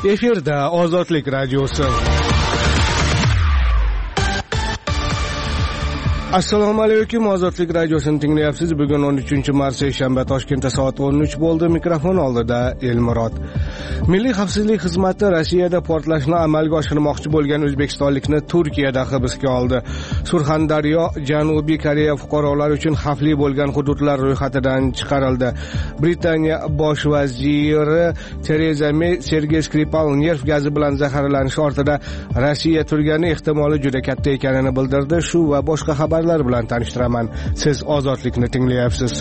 Efirda Ozodlik radiosi. Assalomu alaykum, Ozodlik radiosini tinglayapsiz. Bugun 13-mart seshanba, Toshkentda soat 13 bo'ldi. Mikrofon oldida Elmurod. Milliy xavfsizlik xizmati Rossiyada portlashni amalga oshirmoqchi bo'lgan o'zbekistonlikni Turkiyada hibsga oldi. Surxondaryo Janubiy Koreya fuqarolari uchun xavfli bo'lgan hududlar ro'yxatidan chiqarildi. Britaniya bosh vaziri Tereza May Sergey Skripal nerv gazi bilan zaharlanishi ortida Rossiya turgani ehtimoli juda katta ekanini bildirdi. Shu va boshqa xabarlar bilan tanishtiraman. Siz Ozodlikni tinglayapsiz.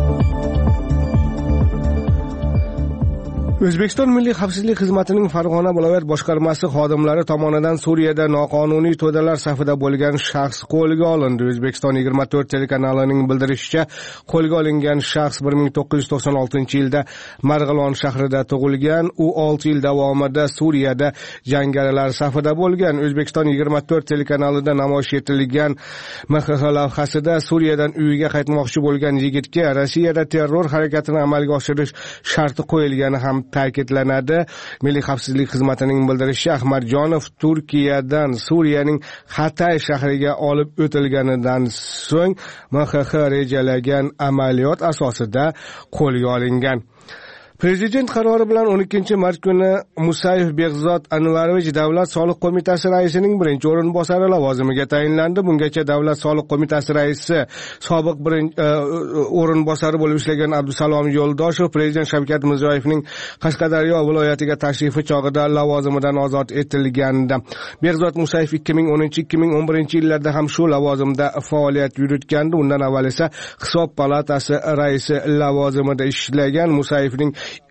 O'zbekiston Milliy xavfsizlik xizmatining Farg'ona viloyat boshqarmasi xodimlari tomonidan Suriyada noqonuniy to'dalar safida bo'lgan shaxs qo'lga olindi. O'zbekiston 24 telekanalining bildirishicha, qo'lga olingan shaxs 1996-yilda Marg'ilon shahrida tug'ilgan. U 6 yil davomida Suriyada jangarilar safida bo'lgan. O'zbekiston 24 telekanalida namoyish etilgan MXX lavhasida Suriyadan uyiga qaytmoqchi bo'lgan yigitga Rossiyada terror harakatini amalga oshirish sharti qo'yilgani ham ta'kidlanadi. Milliy xavfsizlik xizmatining bildirishicha, Ahmadjonov Turkiyadan Suriyaning Hatay shahriga olib o'tilganidan so'ng MXX rejalagan amaliyot asosida qo'lga olingan. Prezident qarori bilan 12-mart kuni Musayev Behzod Anvarovich Davlat soliq qo'mitasi raisining birinchi o'rinbosari lavozimiga tayinlandi. Bungacha Davlat soliq qo'mitasi raisi sobiq o'rinbosari bo'lib ishlagan Abdusalom Yo'ldoshev Prezident Shavkat Mirziyoyevning Qashqadaryo viloyatiga tashrifi chog'ida lavozimidan ozod etilgandi. Behzod Musayev 2010-2011 yillarda ham shu lavozimda faoliyat yuritgandi. Undan avval esa Hisob palatasi raisi lavozimida ishlagan. Musayevning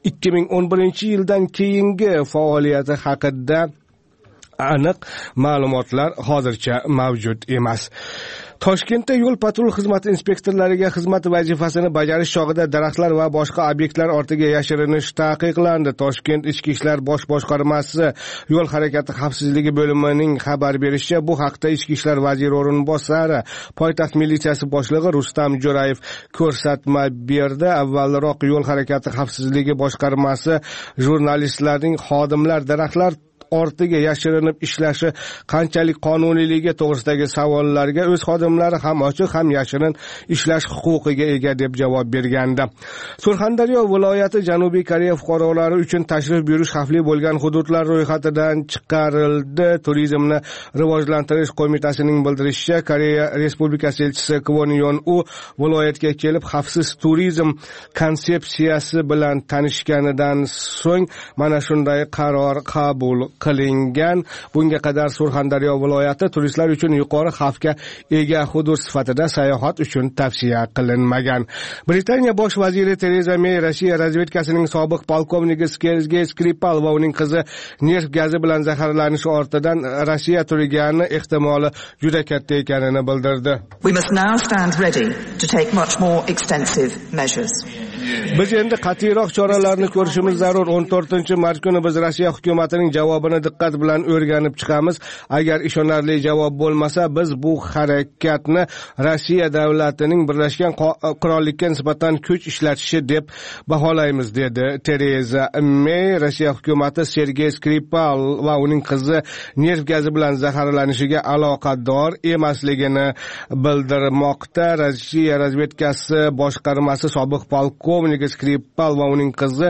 2011-yildan keyingi faoliyati haqida aniq ma'lumotlar hozircha mavjud emas. Toshkentda yo'l patrul xizmati inspektorlariga xizmat vazifasini bajarish chog'ida daraxtlar va boshqa obyektlar ortiga yashirinish taqiqlandi. Toshkent Ichki ishlar bosh boshqarmasi yo'l harakati xavfsizligi bo'limining xabar berishicha, bu haqda Ichki ishlar vaziri o'rinbosari, poytaxt militsiyasi boshlig'i Rustam Jo'rayev ko'rsatma berdi. Avvalroq yo'l harakati xavfsizligi boshqarmasi jurnalistlarning xodimlar daraxtlar ortiga yashirinib ishlashi qanchalik qonuniyligi to'g'risidagi savollarga o'z xodimlari ham ochiq ham yashirin ishlash huquqiga ega deb javob bergandi. Surxondaryo viloyati Janubiy Koreya fuqarolari uchun tashrif buyurish xavfli bo'lgan hududlar ro'yxatidan chiqarildi. Turizmni rivojlantirish qo'mitasining bildirishicha, Koreya Respublikasi elchisi Kwon Yon U viloyatga kelib xavfsiz turizm konsepsiyasi bilan tanishganidan so'ng mana shunday qaror qabul qilingan. Bunga qadar Surxondaryo viloyati turistlar uchun yuqori xavfga ega hudud sifatida sayohat uchun tavsiya qilinmagan. Britaniya bosh vaziri Tereza May Rossiya razvedkasining sobiq polkovniki Sergey Skripal va uning qizi nerv gazi bilan zaharlanishi ortidan Rossiya turgani ehtimoli juda katta ekanini bildirdi. We must now stand ready to take much more extensive measures. Biz endi qat'iyroq choralarni ko'rishimiz zarur. 14-mart kuni biz Rossiya hukumatining javobini diqqat bilan o'rganib chiqamiz. Agar ishonarli javob bo'lmasa, biz bu harakatni Rossiya davlatining Birlashgan Qirollikka nisbatan kuch ishlatishi deb baholaymiz, dedi Tereza May. Rossiya hukumati Sergey Skripal va uning qizi nerv gazi bilan zaharlanishiga aloqador emasligini bildirmoqda. Rossiya razvedkasi boshqarmasi sobiq polkovniki Skripal va uning qizi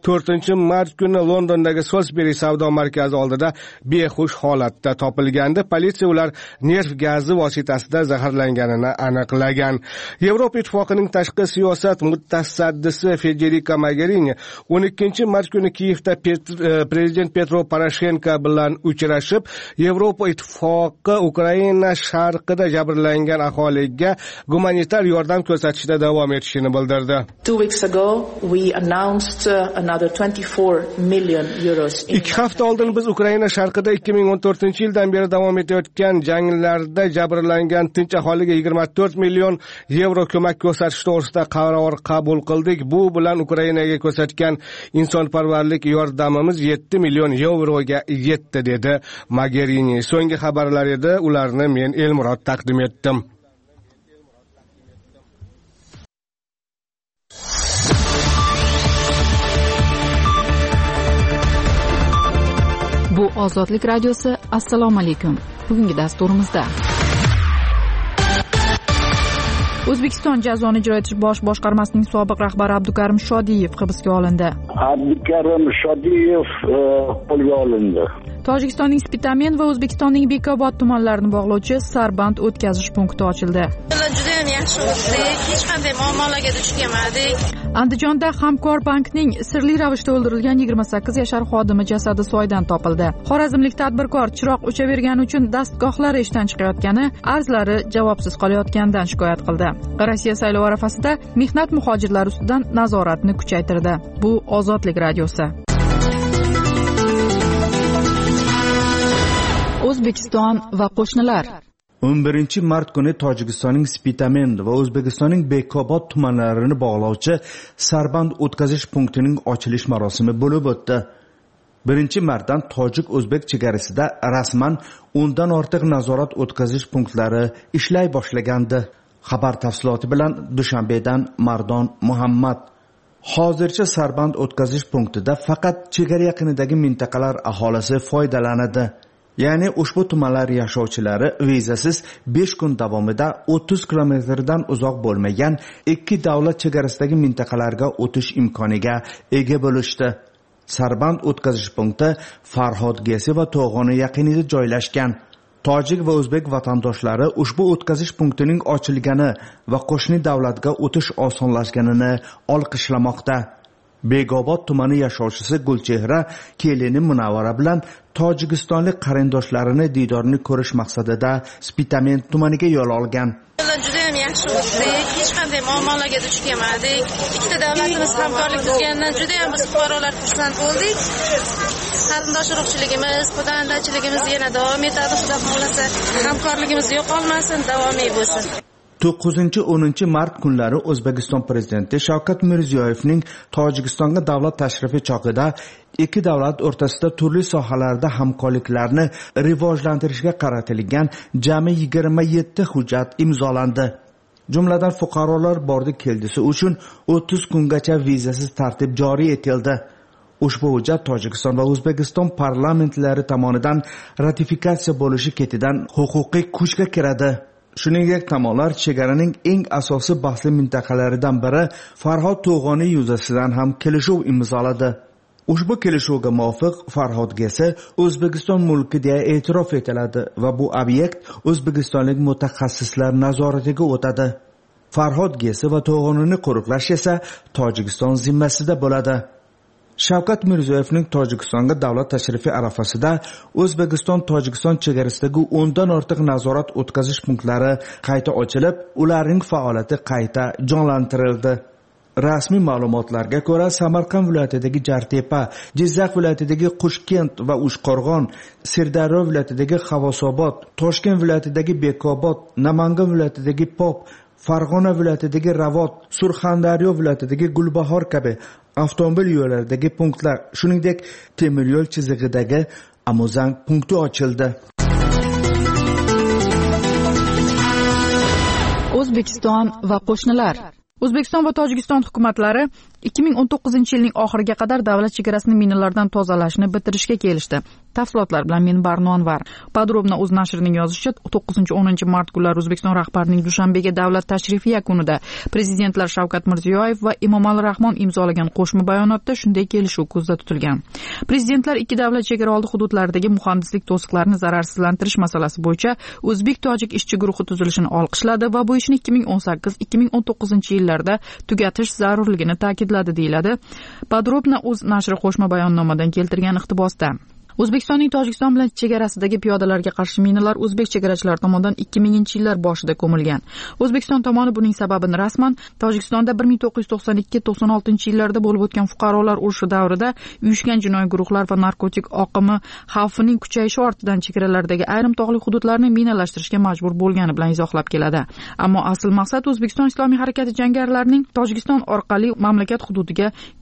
4-mart kuni Londondagi Salisbury savdo markazi oldida behush holatda topilgandi. Politsiya ular nerv gazi vositasida zaharlanganini aniqlagan. Yevropa Ittifoqining tashqi siyosat mutasaddisi Federica Mogherini 12-mart kuni Kiyevda prezident Petro Poroshenko bilan uchrashib, Yevropa Ittifoqi Ukraina sharqida jabrlangan aholiga gumanitar yordam ko'rsatishda davom etishini bildirdi. 2 weeks ago we announced another 24 million euros. 2 hafta oldin biz Ukraina sharqida 2014-yildan beri davom etayotgan janglarda jabrlangan tinch aholiga 24 million yevro ko'mak ko'rsatish to'g'risida qaror qabul qildik. Bu bilan Ukrainaga ko'rsatgan insonparvarlik yordamimiz 7 million yevroga yetdi, dedi Mogherini. So'nggi xabarlar edi, ularni men Elmurod taqdim etdim. Ozodlik radiosi. Assalomu alaykum. Bugungi dasturimizda O'zbekiston jazoni ijro etish bosh boshqarmasining sobiq rahbari Abdukarim Shodiyev hibsga olindi. Abdukarim Shodiyev qo'lga olindi. Tojikistonning Spitamen va O'zbekistonning Bekobod tumanlarini bog'lovchi Sarband o'tkazish punkti ochildi. Juda ham yaxshi o'tdik, hech qanday muammolarga duch kelmadik. Andijonda Hamkor bankning sirli ravishda o'ldirilgan 28 yashar xodimi jasadi soydan topildi. Xorazmlik tadbirkor chiroq o'chavergani uchun dastgohlari ishdan chiqayotgani, arzlari javobsiz qolayotganidan shikoyat qildi. Rossiya saylovi arafasida mehnat muhojirlari ustidan nazoratni kuchaytirdi. Bu Ozodlik radiosi. O'zbekiston va qo'shnilar. 11-mart kuni Tojikistonning Spitamen va O'zbekistonning Bekobod tumanlarini bog'lovchi Sarband o'tkazish punktining ochilish marosimi bo'lib o'tdi. 1-martdan tojik-o'zbek chegarasida rasman 10 dan ortiq nazorat o'tkazish punktlari ishlay boshlagandi. Xabar tafsiloti bilan Dushanbedan Mardon Muhammad. Hozircha Sarband o'tkazish punktida faqat chegara yaqinidagi mintaqalar aholisi foydalanadi. Ya'ni ushbu tumanlar yashovchilari vizasiz 5 kun davomida 30 kilometrdan uzoq bo'lmagan ikki davlat chegarasidagi mintaqalarga o'tish imkoniga ega bo'lishdi. Sarband o'tkazish punkti Farhod Gesi va To'g'oni yaqinida joylashgan. Tojik va o'zbek vatandoshlari ushbu o'tkazish punktining ochilgani va qo'shni davlatga o'tish osonlashganini olqishlamoqda. Bekobod tumani yashovchisi Gulchehra kelini Munavvara bilan tojikistonlik qarindoshlarini diydorni ko'rish maqsadida Spitamen tumaniga yo'l olgan. Juda ham yaxshi o'tdik, hech qanday muammolarga duch kelmadik. Ikkita davlatimiz hamkorlik qilganidan juda ham biz fuqarolar xursand bo'ldik. Qarindosh urug'chiligimiz, xudoandachiligimiz yana davom etadi. Xudo xohlasa, hamkorligimiz yo'qolmasin, davomiy bo'lsin. 9-10 mart kunlari O'zbekiston prezidenti Shavkat Mirziyoyevning Tojikistonga davlat tashrifi chog'ida ikki davlat o'rtasida turli sohalarda hamkorliklarni rivojlantirishga qaratilgan jami 27 hujjat imzolandi. Jumladan fuqarolar bordi-keldisi uchun 30 kungacha vizasiz tartib joriy etildi. Ushbu hujjat Tojikiston va O'zbekiston parlamentlari tomonidan ratifikatsiya bo'lishi ketidan huquqiy kuchga kiradi. Shuningdek, tomonlar chegaraning eng asosiy bahsli mintaqalaridan biri Farhod To'g'oni yuzasidan ham kelishuv imzoladi. Ushbu kelishuvga muvofiq Farhod Gesi O'zbekiston mulki deya e'tirof etiladi va bu obyekt o'zbekistonlik mutaxassislar nazoratiga o'tadi. Farhod Gesi va To'g'onini qo'riqlash esa Tojikiston zimmasida bo'ladi. Shavkat Mirziyoyevning Tojikistonga davlat tashrifi arafasida O'zbekiston-Tojikiston chegarasidagi 10 dan ortiq nazorat o'tkazish punktlari qayta ochilib, ularning faoliyati qayta jonlantirildi. Rasmiy ma'lumotlarga ko'ra, Samarqand viloyatidagi Jartepa, Jizzax viloyatidagi Qushkent va Ushqo'rg'on, Sirdaryo viloyatidagi Xavosobod, Toshkent viloyatidagi Bekobod, Namangan viloyatidagi Pop, Farg'ona viloyatidagi Ravot, Surxondaryo viloyatidagi Gulbahor kabi avtomobil yo'llaridagi punktlar, shuningdek temir yo'l chizig'idagi Amuzang punkti ochildi. O'zbekiston va qo'shnilar. O'zbekiston va Tojikiston hukumatlari 2019-yilning oxiriga qadar davlat chegarasini minalardan tozalashni bitirishga kelishdi. Tafsilotlar bilan men Barno Anvar. Podrobno o'z nashrining yozishicha 9-10 mart kunlari O'zbekiston rahbarining Dushanbega davlat tashrifi yakunida prezidentlar Shavkat Mirziyoyev va Emomali Rahmon imzolagan qo'shma bayonotda shunday kelishuv ko'zda tutilgan. Prezidentlar ikki davlat chegara oldi hududlaridagi muhandislik to'siqlarini zararsizlantirish masalasi bo'yicha o'zbek-tojik ishchi guruhi tuzilishini olqishladi va bu ishni 2018-2019 yillarda tugatish zarurligini ta'kidladi, deyiladi. Podrobno o'z nashri qo'shma bayonnomadan keltirgan iqtibosda. O'zbekistonning Tojikiston bilan chegarasidagi piyodalarga qarshi minalar o'zbek chegarachilar tomonidan 2000-yillar boshida ko'milgan. O'zbekiston tomoni buning sababini rasman Tojikistonda 1992-96-yillarda bo'lib o'tgan fuqarolar urushi davrida uyushgan jinoiy guruhlar va narkotik oqimi xavfining kuchayishi ortidan chegaralardagi ayrim tog'li hududlarni minalashtirishga majbur bo'lgani bilan izohlab keladi. Ammo asl maqsad O'zbekiston Islomiy harakati jangarilarining Tojikiston orqali mamlakat hududiga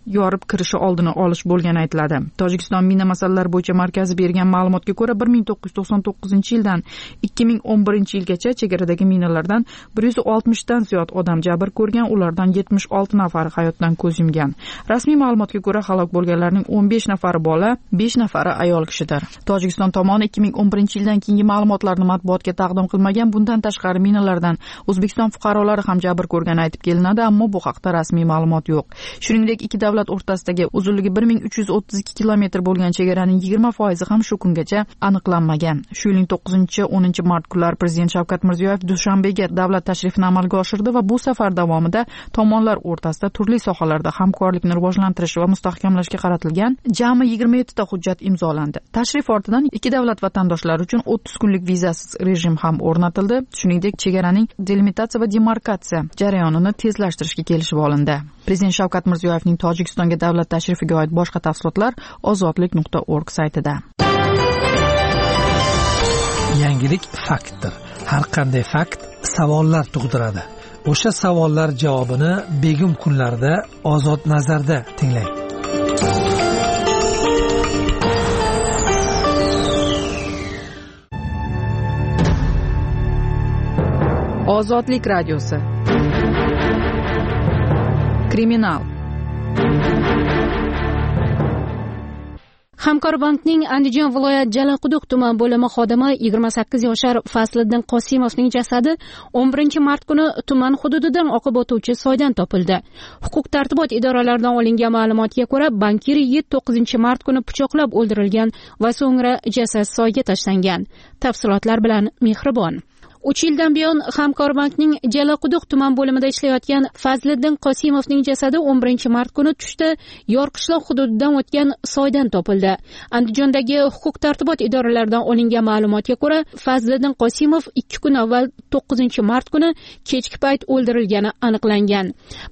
yorib kirishi oldini olish bo'lgani aytiladi. Tojikiston mina masalalari bo'yicha markazi bergan ma'lumotga ko'ra 1999-yildan 2011-yilgacha chegaradagi minalardan 160 dan ziyod odam jabr ko'rgan, ulardan 76 nafari hayotdan ko'z yumgan. Rasmiy ma'lumotga ko'ra halok bo'lganlarning 15 nafari bola, 5 nafari ayol kishidir. Tojikiston tomoni 2011-yildan keyingi ma'lumotlarni matbuotga taqdim qilmagan. Bundan tashqari minalardan O'zbekiston fuqarolari ham jabr ko'rgani aytib kelinadi, ammo bu haqda rasmiy ma'lumot yo'q. Shuningdek, ikki davlat o'rtasidagi uzunligi 1332 kilometr bo'lgan chegaraning 20% ham shu kungacha aniqlanmagan. Shu yilning 9-10 mart kunlari Prezident Shavkat Mirziyoyev Dushanbega davlat tashrifini amalga oshirdi va bu safar davomida tomonlar o'rtasida turli sohalarda hamkorlikni rivojlantirish va mustahkamlashga qaratilgan jami 27 ta hujjat imzolandi. Tashrif ortidan ikki davlat vatandoshlari uchun 30 kunlik vizasiz rejim ham o'rnatildi. Shuningdek, chegaraning delimitatsiya va demarkatsiya jarayonini tezlashtirishga kelishib olindi. Prezident Shavkat Mirziyoyevning Tojikistonga davlat tashrifiga oid boshqa tafsilotlar ozodlik.org saytida. Yangilik faktdir. Har qanday fakt savollar tug'diradi. O'sha savollar javobini begum kunlarda Ozod nazarda tinglang. Ozodlik radiosi. Kriminal. Hamkorbankning Andijon viloyat Jalaquduq tuman bo'limi xodimi 28 yoshar Fasliddin Qosimovning jasadi 11 mart kuni tuman hududidan oqib o'tuvchi soydan topildi. Huquq-tartibot idoralaridan olingan ma'lumotga ko'ra, bankir yigit 9 mart kuni pichoqlab o'ldirilgan va so'ngra jasad soyga tashlangan. Tafsilotlar bilan Mehribon. 3 yildan buyon Hamkorbankning Jalaquduq tuman bo'limida ishlayotgan Fazliddin Qosimovning jasadi 11 mart kuni tushda Yorqishloq hududidan o'tgan soydan topildi. Andijondagi huquq-tartibot idoralaridan olingan ma'lumotga ko'ra, Fazliddin Qosimov 2 kun avval 9 mart kuni kechki payt o'ldirilgani aniqlangan.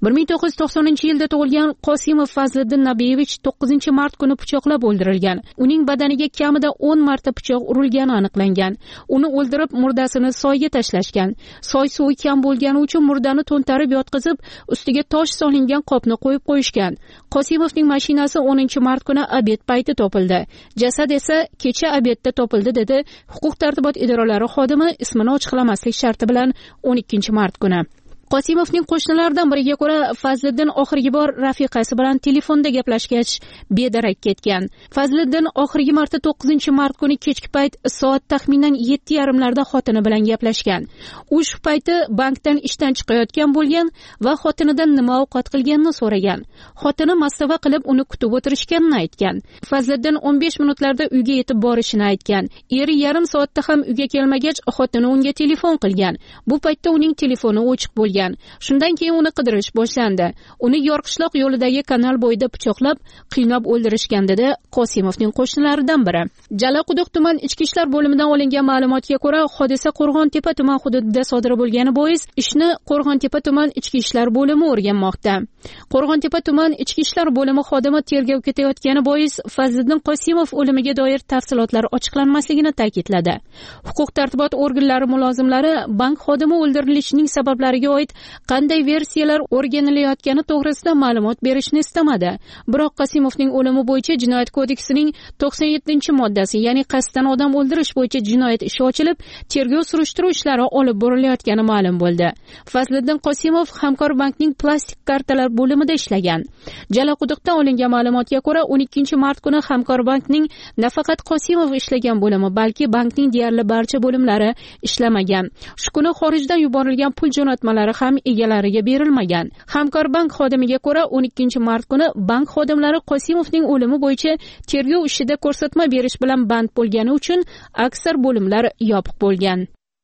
1990-yilda tug'ilgan Qosimov Fazliddin Nabiyevich 9 mart kuni pichoqlab o'ldirilgan. Uning badaniga kamida 10 marta pichoq urilgani aniqlangan. Uni o'ldirib, murdasini soy tashlashgan. Soy suvi kam bo'lgani uchun murdani to'ntarib yotqizib, ustiga tosh solingan qopni qo'yib qo'yishgan. Qosimovning mashinasi 10 mart kuni obed payti topildi. Jasad esa kecha obedda topildi, dedi huquq-tartibot idoralari xodimi ismini ochiqlamaslik sharti bilan 12 mart kuni. Qosimovning qo'shnilaridan biriga ko'ra, Fazliddin oxirgi bor rafiqasi bilan telefonda gaplashgach bedarak ketgan. Fazliddin oxirgi marta 9 mart kuni kechki payt soat taxminan 7:30larda xotini bilan gaplashgan. U shu payti bankdan ishdan chiqayotgan bo'lgan va xotinidan nima ovqat qilganini so'ragan. Xotini mastava qilib uni kutib o'tirishganini aytgan. Fazliddin 15 minutlarda uyga yetib borishini aytgan. Eri yarim soatda ham uyga kelmagach, xotini unga telefon qilgan. Bu paytda uning telefoni o'chiq bo'lgan. Shundan keyin uni qidirish boshlandi. Uni Yorqishloq yo'lidagi kanal bo'yida pichoqlab, qiynab o'ldirishgan, dedi Qosimovning qo'shnilaridan biri. Jalaquduq tuman ichki ishlar bo'limidan olingan ma'lumotga ko'ra, hodisa Qo'rg'ontepa tuman hududida sodir bo'lgani bois ishni Qo'rg'ontepa tuman ichki ishlar bo'limi o'rganmoqda. Qo'rg'ontepa tuman ichki ishlar bo'limi xodimi tergov ketayotgani bois Fazliddin Qosimov o'limiga doir tafsilotlar ochiqlanmasligini ta'kidladi. Huquq-tartibot organlari mulozimlari bank xodimi o'ldirilishining sabablariga oid qanday versiyalar o'rganilayotgani to'g'risida ma'lumot berishni istamadi. Biroq Qosimovning o'limi bo'yicha Jinoyat kodeksining 97-moddasi, ya'ni qasddan odam o'ldirish bo'yicha jinoyat ishi ochilib, tergov surishtiruv ishlari olib borilayotgani ma'lum bo'ldi. Fazliddin Qosimov Hamkorbankning plastik kartalar bo'limida ishlagan. Jalaquduqdan olingan ma'lumotga ko'ra, 12 mart kuni Hamkorbankning nafaqat Qosimov ishlagan bo'limi, balki bankning deyarli barcha bo'limlari ishlamagan. Shu kuni xorijdan yuborilgan pul jo'natmalari ham egalariga berilmagan. Hamkorbank xodimiga ko'ra, 12 mart kuni bank xodimlari Qosimovning o'limi bo'yicha tergov ishida ko'rsatma berish bilan band bo'lgani uchun aksar bo'limlar yopiq bo'lgan.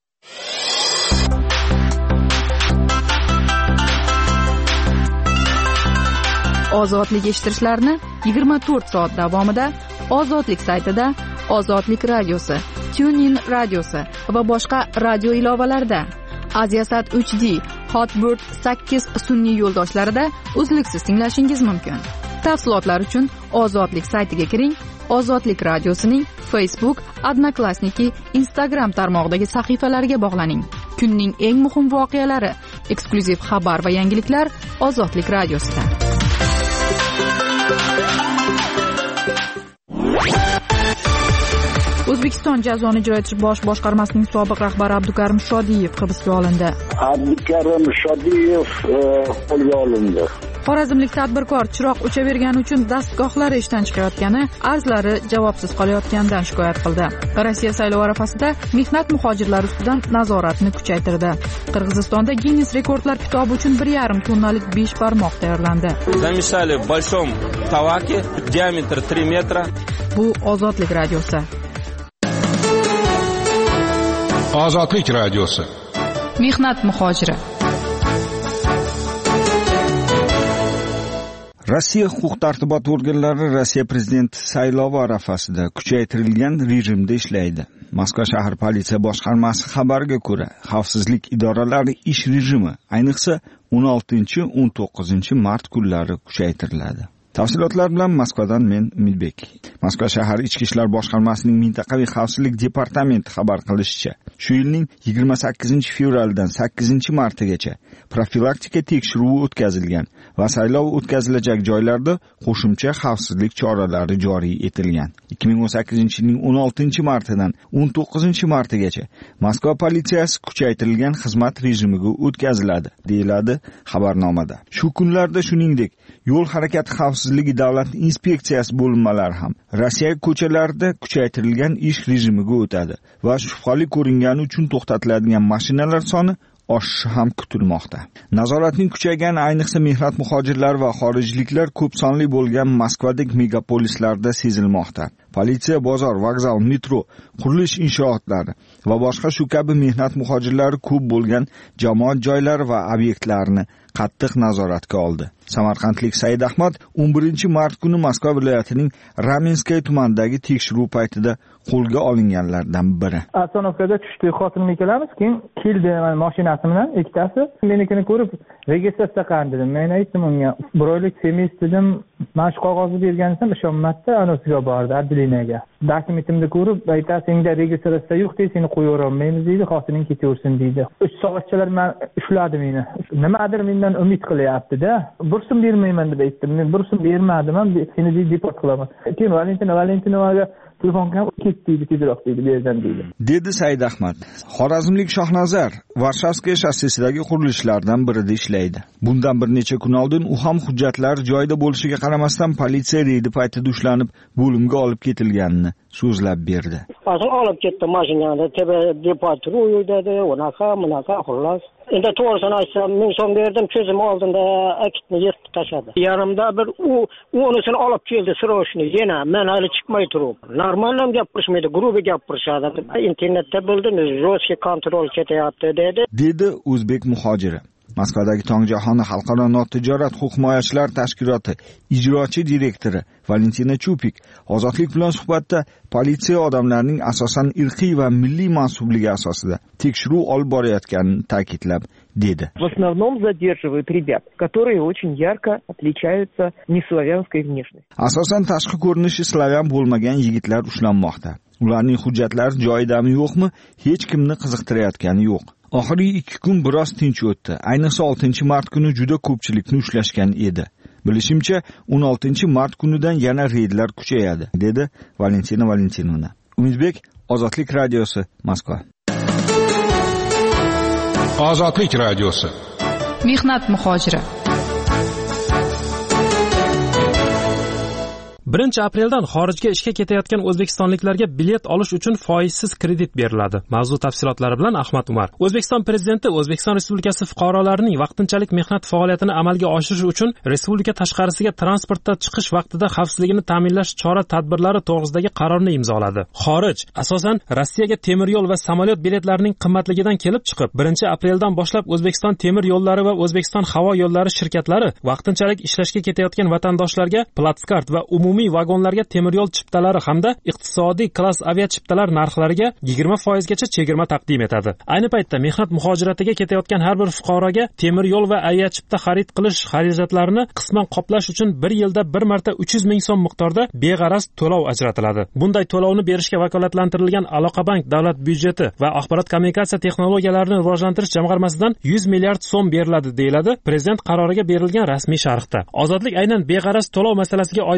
Ozodlik eshittirishlarni 24 soat davomida Ozodlik saytida, Ozodlik radiosi, TuneIn radiosi va boshqa radio ilovalarida, Aziasat 3D, Hotbird 8 sun'iy yo'ldoshlarida uzluksiz tinglashingiz mumkin. Tafsilotlar uchun Ozodlik saytiga kiring. Ozodlik radiosining Facebook, Odnoklassniki, Instagram tarmog'idagi sahifalariga bog'laning. Kunning eng muhim voqealari, eksklyuziv xabar va yangiliklar Ozodlik radiosida. O'zbekiston jazoni ijro etish bosh boshqarmasining sobiq rahbari Abdukarim Shodiyev hibsga olindi. Abdukarim Shodiyev qo'lga olindi. Xorazmlik tadbirkor chiroq o'chavergani uchun dastgohlari ishdan chiqayotgani, arzlari javobsiz qolayotganidan shikoyat qildi. Rossiya saylov arafasida mehnat muhojirlari ustidan nazoratni kuchaytirdi. Qirg'izistonda Ginnes rekordlar kitobi uchun 1,5 tonnalik 5 barmoq tayyorlandi. Zameshali в большом таваке, диаметр 3 метра. Bu Ozodlik radiosi. Ozodlik radiosi. Mehnat muhojiri. Rossiya huquq-tartibot organlari Rossiya prezidenti saylovi arafasida kuchaytirilgan rejimda ishlaydi. Moskva shahar politsiya boshqarmasi xabariga ko'ra, xavfsizlik idoralari ish rejimi ayniqsa 16-19 mart kunlari kuchaytiriladi. Tafsilotlar bilan Moskvadan men Umidbek. Moskva shahar ichki ishlar boshqarmasining mintaqaviy xavfsizlik departamenti xabar qilishicha, shu yilning 28-fevraldan 8-martigacha profilaktika tekshiruvi o'tkazilgan va saylov o'tkazilajak joylarda qo'shimcha xavfsizlik choralari joriy etilgan. 2018-yilning 16-martidan 19-martigacha Moskva politsiyasi kuchaytirilgan xizmat rejimiga o'tkaziladi, deyiladi xabarnomada. Shu kunlarda shuningdek, yo'l harakati xavfsizligi davlat inspeksiyasi bo'linmalari ham Rossiya ko'chalarida kuchaytirilgan ish rejimiga o'tadi va shubhali ko'ringani uchun to'xtatiladigan mashinalar soni oshishi ham kutilmoqda. Nazoratning kuchaygani ayniqsa mehnat muhojirlari va xorijliklar ko'p sonli bo'lgan Moskvadek megapolislarda sezilmoqda. Politsiya, bozor, vokzal, metro, qurilish inshootlari va boshqa shu kabi mehnat muhojirlari ko'p bo'lgan jamoat joylari va obyektlarni qattiq nazoratga oldi. Samarqandlik Said Ahmad 11-mart kuni Moskva viloyatining Ramenskaya tumanidagi tekshiruv paytida qo'lga olinganlardan biri. Asonovkada tushdi, xotinim ikkalamiz, keyin keldi mashinasi bilan ikkitasi. Menikini ko'rib, registratsiya qilgan dedim. Men aytdim unga, bir oylik semis dedim, mana shu qog'ozni bergansam ishonmadi, anosiga bordi, Adlinaga. Dokumentimni ko'rib, aytadi, "Senda registratsiya yo'q, seni qo'yavermaymiz" deydi, xotining ketaversin deydi. 3 soatchalar men ushladi meni. Nimadir mendan umid qilyapti-da. Bursim bermayman deb aytdim. Men bursim bermadim, seni deport qilaman. Keyin Valentinovaga telefonga ketdi, tezroq deydi, berdan deydi. Dedi Said Ahmad. Xorazmlik Shohnazar Varshavskiy shossesidagi qurilishlardan birida ishlaydi. Bundan bir necha kun oldin u ham hujjatlar joyida bo'lishiga qaramasdan politsiya reydi paytida ushlanib, bo'limga olib ketilganini so'zlab berdi. Hozir olib ketdi mashinada, deport dedi, unaqa xullas. Endi to'g'risini aytsam, 1000 so'm berdim, ko'zim oldinda akitni yirtib tashladi. Yanimda bir unisini olib keldi, srochni yana men hali chiqmay turib. Normalam gapirishmaydi, grubi gapirishadi. Internetda bildim, jo'shki kontrol ketyapti dedi o'zbek muhojiri. Moskvadagi Tong jahoni xalqaro notijorat huquq himoyachilar tashkiloti ijrochi direktori Valentina Chupik Ozodlik bilan suhbatda politsiya odamlarning asosan irqiy va milliy mansubligi asosida tekshiruv olib borayotganini ta'kidlab dedi. В основном задерживают ребят, которые очень ярко отличаются неславянской внешностью. Asosan tashqi ko'rinishi slavyan bo'lmagan yigitlar ushlanmoqda. Ularning hujjatlari joyidami yo'qmi, hech kimni qiziqtirayotgani yo'q. Oxirgi 2 kun biroz tinch o'tdi. Ayniqsa 6-mart kuni juda ko'pchilikni ushlashgan edi. Bilishimcha, 16-mart kunidan yana reydlar kuchayadi, dedi Valentina Valentinova. Umidbek, Ozodlik radiosi, Moskva. Ozodlik radiosi. Mehnat muhojiri. 1-apreldan xorijga ishga ketayotgan o'zbekistonliklarga bilet olish uchun foizsiz kredit beriladi. Mavzu tafsilotlari bilan Ahmad Umar. O'zbekiston prezidenti O'zbekiston Respublikasi fuqarolarining vaqtinchalik mehnat faoliyatini amalga oshirish uchun respublika tashqarisiga transportda chiqish vaqtida xavfsizligini ta'minlash chora-tadbirlari to'g'risidagi qarorni imzoladi. Xorij, asosan Rossiyaga temir yo'l va samolyot biletlarining qimmatligidan kelib chiqib, 1-apreldan boshlab O'zbekiston temir yo'llari va O'zbekiston havo yo'llari shirkatlari vaqtinchalik ishlashga ketayotgan vatandoshlarga platskart va umumiy vagonlarga temir yo'l chiptalari hamda iqtisodiy klass avia chiptalar narxlariga 20% gacha chegirma taqdim etadi. Ayni paytda mehnat muhojiratiga ketayotgan har bir fuqaroga temir yo'l va avia chipta xarid qilish xarajatlarini qisman qoplash uchun 1 yilda bir marta 300 ming so'm miqdorida beg'araz to'lov ajratiladi. Bunday to'lovni berishga vakolatlantirilgan Aloqabank davlat byudjeti va axborot kommunikatsiya texnologiyalarini rivojlantirish jamg'armasidan 100 milliard so'm beriladi, deyiladi prezident qaroriga berilgan rasmiy sharhda. Ozodlik aynan beg'araz to'lov masalasiga oydinlik kiritib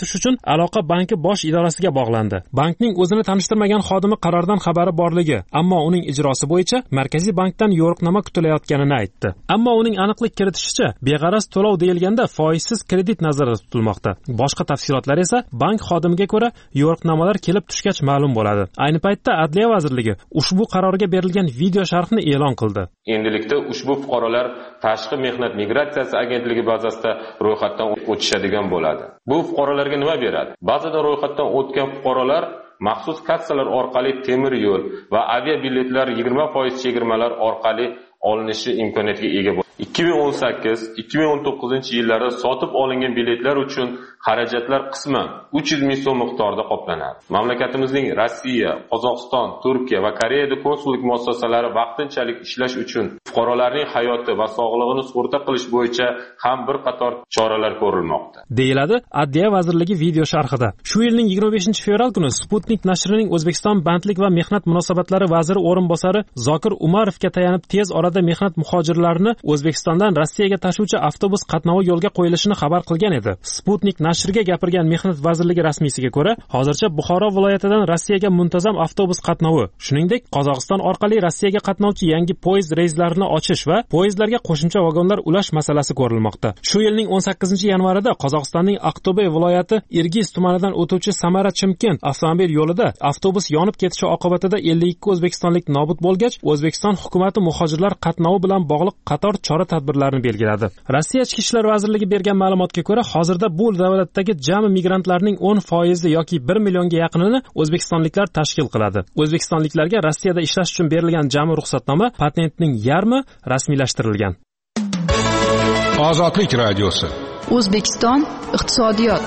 kuzatish uchun aloqa banki bosh idorasiga bog'landi. Bankning o'zini tanishtirmagan xodimi qarordan xabari borligi, ammo uning ijrosi bo'yicha Markaziy bankdan yo'riqnoma kutilayotganini aytdi. Ammo uning aniqlik kiritishicha, beg'araz to'lov deyilganda foizsiz kredit nazarda tutilmoqda. Boshqa tafsilotlar esa bank xodimiga ko'ra yo'riqnomalar kelib tushgach ma'lum bo'ladi. Ayni paytda Adliya vazirligi ushbu qarorga berilgan video sharhni e'lon qildi. Endilikda ushbu fuqarolar Tashqi mehnat migratsiyasi agentligi bazasida ro'yxatdan o'tishadigan bo'ladi. Bu fuqarolarga nima beradi? Ba'zida ro'yxatdan o'tgan fuqarolar maxsus kassalar orqali temir yo'l va aviabiletlar 20% chegirmalar orqali olinishi imkoniyatiga ega bo'ladi. 2018-2019 yillarda sotib olingan biletlar uchun xarajatlar qisman 300 ming so'm miqdorida qoplanadi. Mamlakatimizning Rossiya, Qozog'iston, Turkiya va Koreyada konsullik muassasalari vaqtinchalik ishlash uchun fuqarolarning hayoti va sog'lig'ini sug'urta qilish bo'yicha ham bir qator choralar ko'rilmoqda, deyiladi Adliya vazirligi video sharhida. Shu yilning 25-fevral kuni Sputnik nashrining O'zbekiston bandlik va mehnat munosabatlari vaziri o'rinbosari Zokir Umarovga tayanib tez orada mehnat muhojirlarini O'zbekistondan Rossiyaga tashuvchi avtobus qatnovi yo'lga qo'yilishini xabar qilgan edi. Sputnik nashriga gapirgan Mehnat vazirligi rasmiysiga ko'ra, hozircha Buxoro viloyatidan Rossiyaga muntazam avtobus qatnovi, shuningdek Qozog'iston orqali Rossiyaga qatnovchi yangi poyezd reyslarini ochish va poyezdlarga qo'shimcha vagonlar ulash masalasi ko'rilmoqda. Shu yilning 18-yanvarida Qozog'istonning Aqto'be viloyati Irgiz tumanidan o'tuvchi Samara-Chimkent avtomobil yo'lida avtobus yonib ketishi oqibatida 52 o'zbekistonlik nobud bo'lgach, O'zbekiston hukumatı muhojirlar qatnovi bilan bog'liq qator chora-tadbirlarni belgiladi. Rossiya Ichki ishlar vazirligi bergan ma'lumotga ko'ra, hozirda bu davlatdagi jami migrantlarning 10% yoki 1 millionga yaqinini o'zbekistonliklar tashkil qiladi. O'zbekistonliklarga Rossiyada ishlash uchun berilgan jami ruxsatnoma patentning yarmi rasmiylashtirilgan. Ozodlik radiosi. O'zbekiston iqtisodiyot.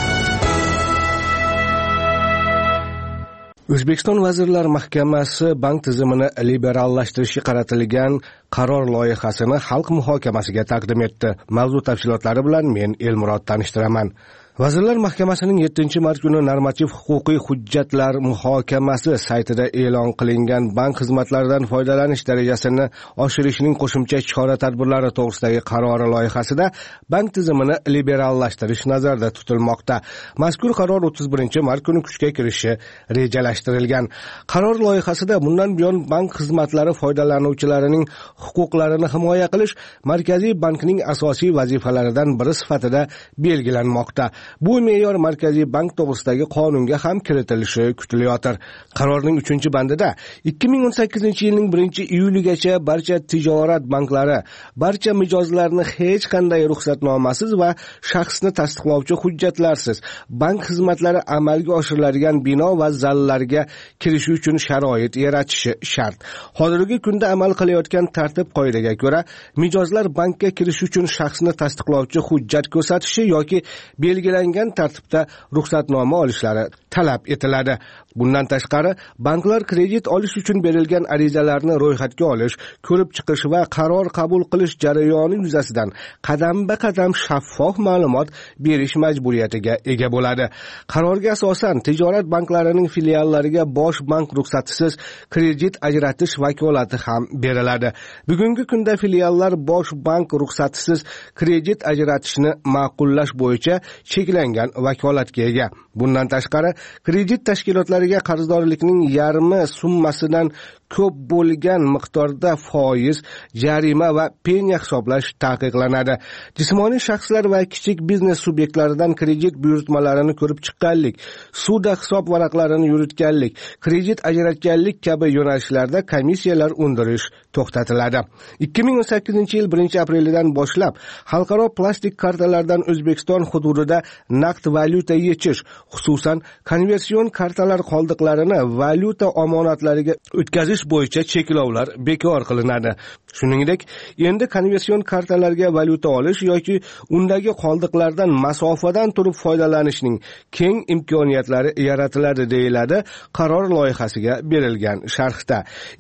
O'zbekiston Vazirlar Mahkamasi bank tizimini liberallashtirishga qaratilgan qaror loyihasini xalq muhokamasiga taqdim etdi. Mavzu tafsilotlari bilan men Elmurod tanishtiraman. Vazirlar Mahkamasining 7-mart kuni normativ huquqiy hujjatlar muhokamasi saytida e'lon qilingan bank xizmatlaridan foydalanish darajasini oshirishning qo'shimcha chora-tadbirlari to'g'risidagi qarori loyihasida bank tizimini liberallashtirish nazarda tutilmoqda. Mazkur qaror 31-mart kuni kuchga kirishi rejalashtirilgan. Qaror loyihasida bundan buyon bank xizmatlari foydalanuvchilarining huquqlarini himoya qilish Markaziy bankning asosiy vazifalaridan biri sifatida belgilanmoqda. Bu me'yor Markaziy bank to'g'risidagi qonunga ham kiritilishi kutilayotir. Qarorning 3-bandida 2018-yilning 1-iyuligacha barcha tijorat banklari barcha mijozlarni hech qanday ruxsatnomasiz va shaxsni tasdiqlovchi hujjatlarsiz bank xizmatlari amalga oshiriladigan bino va zallarga kirish uchun sharoit yaratishi shart. Hozirgi kunda amal qilayotgan tartib-qoidaga ko'ra, mijozlar bankka kirish uchun shaxsni tasdiqlovchi hujjat ko'rsatishi yoki belgilangan tartibda ruxsatnoma olishlari talab etiladi. Bundan tashqari, banklar kredit olish uchun berilgan arizalarni ro'yxatga olish, ko'rib chiqish va qaror qabul qilish jarayoni yuzasidan qadam-ba-qadam shaffof ma'lumot berish majburiyatiga ega bo'ladi. Qarorga asosan tijorat banklarining filiallariga bosh bank ruxsatisiz kredit ajratish vakolati ham beriladi. Bugungi kunda filiallar bosh bank ruxsatisiz kredit ajratishni ma'qullash bo'yicha cheklangan vakolatga ega. Bundan tashqari, kredit tashkilotlariga qarzdorlikning yarmi summasidan ko'p bo'lgan miqdorda foiz, jarima va penya hisoblash taqiqlanadi. Jismoniy shaxslar va kichik biznes subyektlaridan kredit buyurtmalarini ko'rib chiqqanlik, sudda hisob varaqlarini yuritganlik, kredit ajratganlik kabi yo'nalishlarda komissiyalar undirish to'xtatiladi. 2018-yil 1-aprelidan boshlab xalqaro plastik kartalardan O'zbekiston hududida naqd valyuta yechish, xususan konversion kartalar qoldiqlarini valyuta omonatlariga o'tkazish bo'yicha cheklovlar bekor qilinadi. Shuningdek, endi konversion kartalarga valyuta olish yoki undagi qoldiqlardan masofadan turib foydalanishning keng imkoniyatlari yaratiladi deyiladi qaror loyihasiga berilgan sharhda.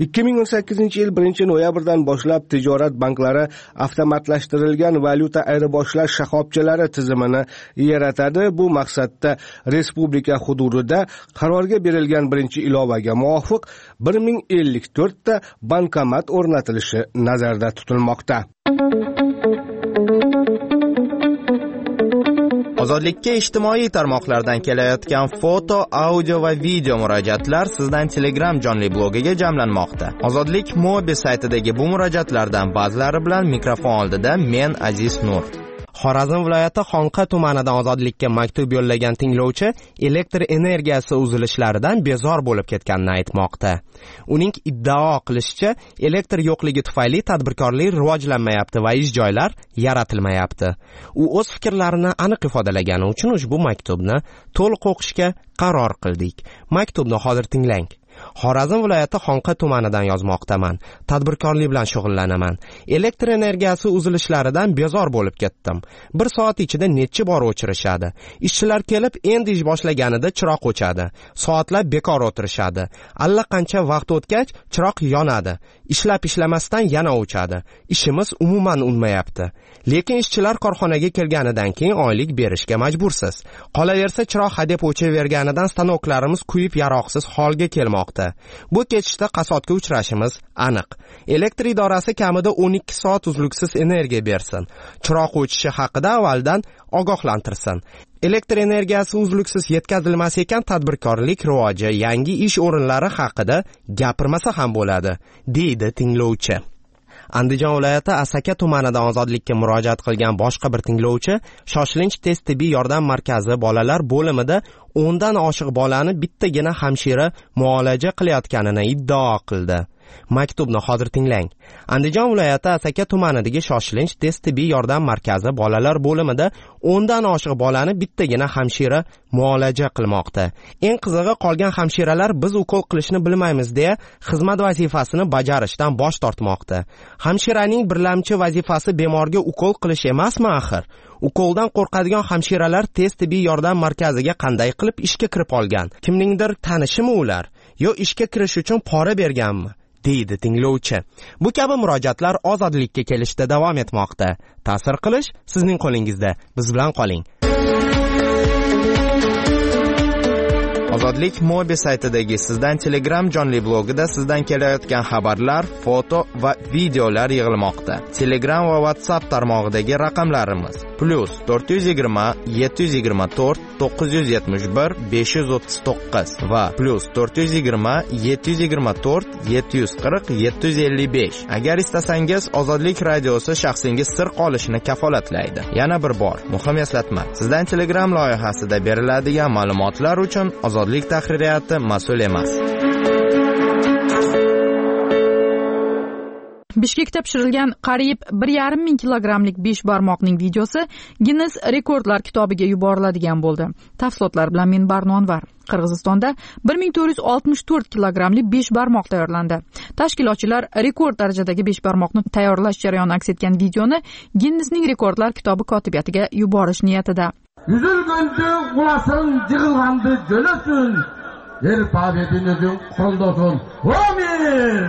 2018-yil 1-noyabrdan boshlab tijorat banklari avtomatlashtirilgan valyuta ayirboshlash shoxobchalari tizimini yaratadi. Bu maqsadda respublika hududida qarorga berilgan 1-ilovaga muvofiq 1054 ta bankomat o'rnatilishi nazarda tutilmoqda. Ozodlikka ijtimoiy tarmoqlardan kelayotgan foto, audio va video murojaatlar sizdan Telegram jonli blogiga jamlanmoqda. Ozodlik Mobi saytidagi bu murojaatlardan ba'zilari bilan mikrofon oldida men Aziz Nur. Xorazm viloyati Xonqa tumanidan Ozodlikka maktub yo'llagan tinglovchi elektr energiyasi uzilishlaridan bezor bo'lib ketganini aytmoqda. Uning iddao qilishicha, elektr yo'qligi tufayli tadbirkorlik rivojlanmayapti va ish joylar yaratilmayapti. U o'z fikrlarini aniq ifodalagani uchun ushbu maktubni to'liq o'qishga qaror qildik. Maktubni hozir tinglang. Xorazm viloyati Xonqa tumanidan yozmoqdaman. Tadbirkorlik bilan shug'ullanaman. Elektr energiyasi uzilishlaridan bezor bo'lib ketdim. 1 soat ichida necha bor o'chirishadi. Ishchilar kelib endi ish boshlaganida chiroq o'chadi. Soatlab bekor o'tirishadi. Allaqancha vaqt o'tgach chiroq yonadi. Ishlamasdan yana o'chadi. Ishimiz umuman unmayapti. Lekin ishchilar korxonaga kelganidan keyin oylik berishga majbursiz. Qolaversa chiroq hadeb o'chaverganidan stanoklarimiz kuyib yaroqsiz holga kelmoqda. Bu ketishda qasotga uchrashimiz aniq. Elektr idorasi kamida 12 soat uzluksiz energiya bersin. Chiroq o'chishi haqida avvaldan ogohlantirsin. Elektr energiyasi uzluksiz yetkazilmas ekan tadbirkorlik rivoji, yangi ish o'rinlari haqida gapirmasa ham bo'ladi, deydi tinglovchi. Andijon viloyati Asaka tumanidan Ozodlikka murojaat qilgan boshqa bir tinglovchi shoshilinch tez tibbiy yordam markazi bolalar bo'limida 10 dan oshiq bolani bittagina hamshira muolaja qilayotganini iddao qildi. Maktubni hozir tinglang. Andijon viloyati Asaka tumanidagi shoshilinch tez tibbiy yordam markazi bolalar bo'limida 10 dan oshiq bolani bittagina hamshira muolaja qilmoqda. Eng qizig'i, qolgan hamshiralar biz ukol qilishni bilmaymiz deya xizmat vazifasini bajarishdan bosh tortmoqda. Hamshiraning birlamchi vazifasi bemorga ukol qilish emasmi axir? Ukoldan qo'rqadigan hamshiralar tez tibbiy yordam markaziga qanday qilib ishga kirib olgan? Kimningdir tanishimi ular? Yo ishga kirish uchun pora berganmi? deydi tinglovchi. Bu kabi murojaatlar ozodlikka kelishda davom etmoqda. Ta'sir qilish sizning qo'lingizda. Biz bilan qoling. Ozodlik Mobi saytidagi sizdan Telegram jonli blogida sizdan kelayotgan xabarlar, foto va videolar yig'ilmoqda. Telegram va WhatsApp tarmog'idagi raqamlarimiz +420 724 971 539 va +420 724 740 755. Agar istasangiz, Ozodlik radiosi shaxsingiz sir qolishini kafolatlaydi. Yana bir bor, muhim eslatma. Sizdan Telegram loyihasida beriladigan ma'lumotlar uchun Ozodlik tahririyati mas'ul emas. Bishkekda pishirilgan qariyb 1,5 ming kilogramlik 5 barmoqning videosi Guinness rekordlar kitobiga yuboriladigan bo'ldi. Tafsilotlar bilan men Barnonvar. Qirg'izistonda 1464 kilogramli 5 barmoq tayyorlandi. Tashkilotchilar rekord darajadagi 5 barmoqni tayyorlash jarayoni aks etgan videoni Guinnessning rekordlar kitobi kotibiyatiga yuborish niyatida. Yüzülgüncü ulasın yığılgandı jölösün. Yer pabetinizin koldosun. Amin!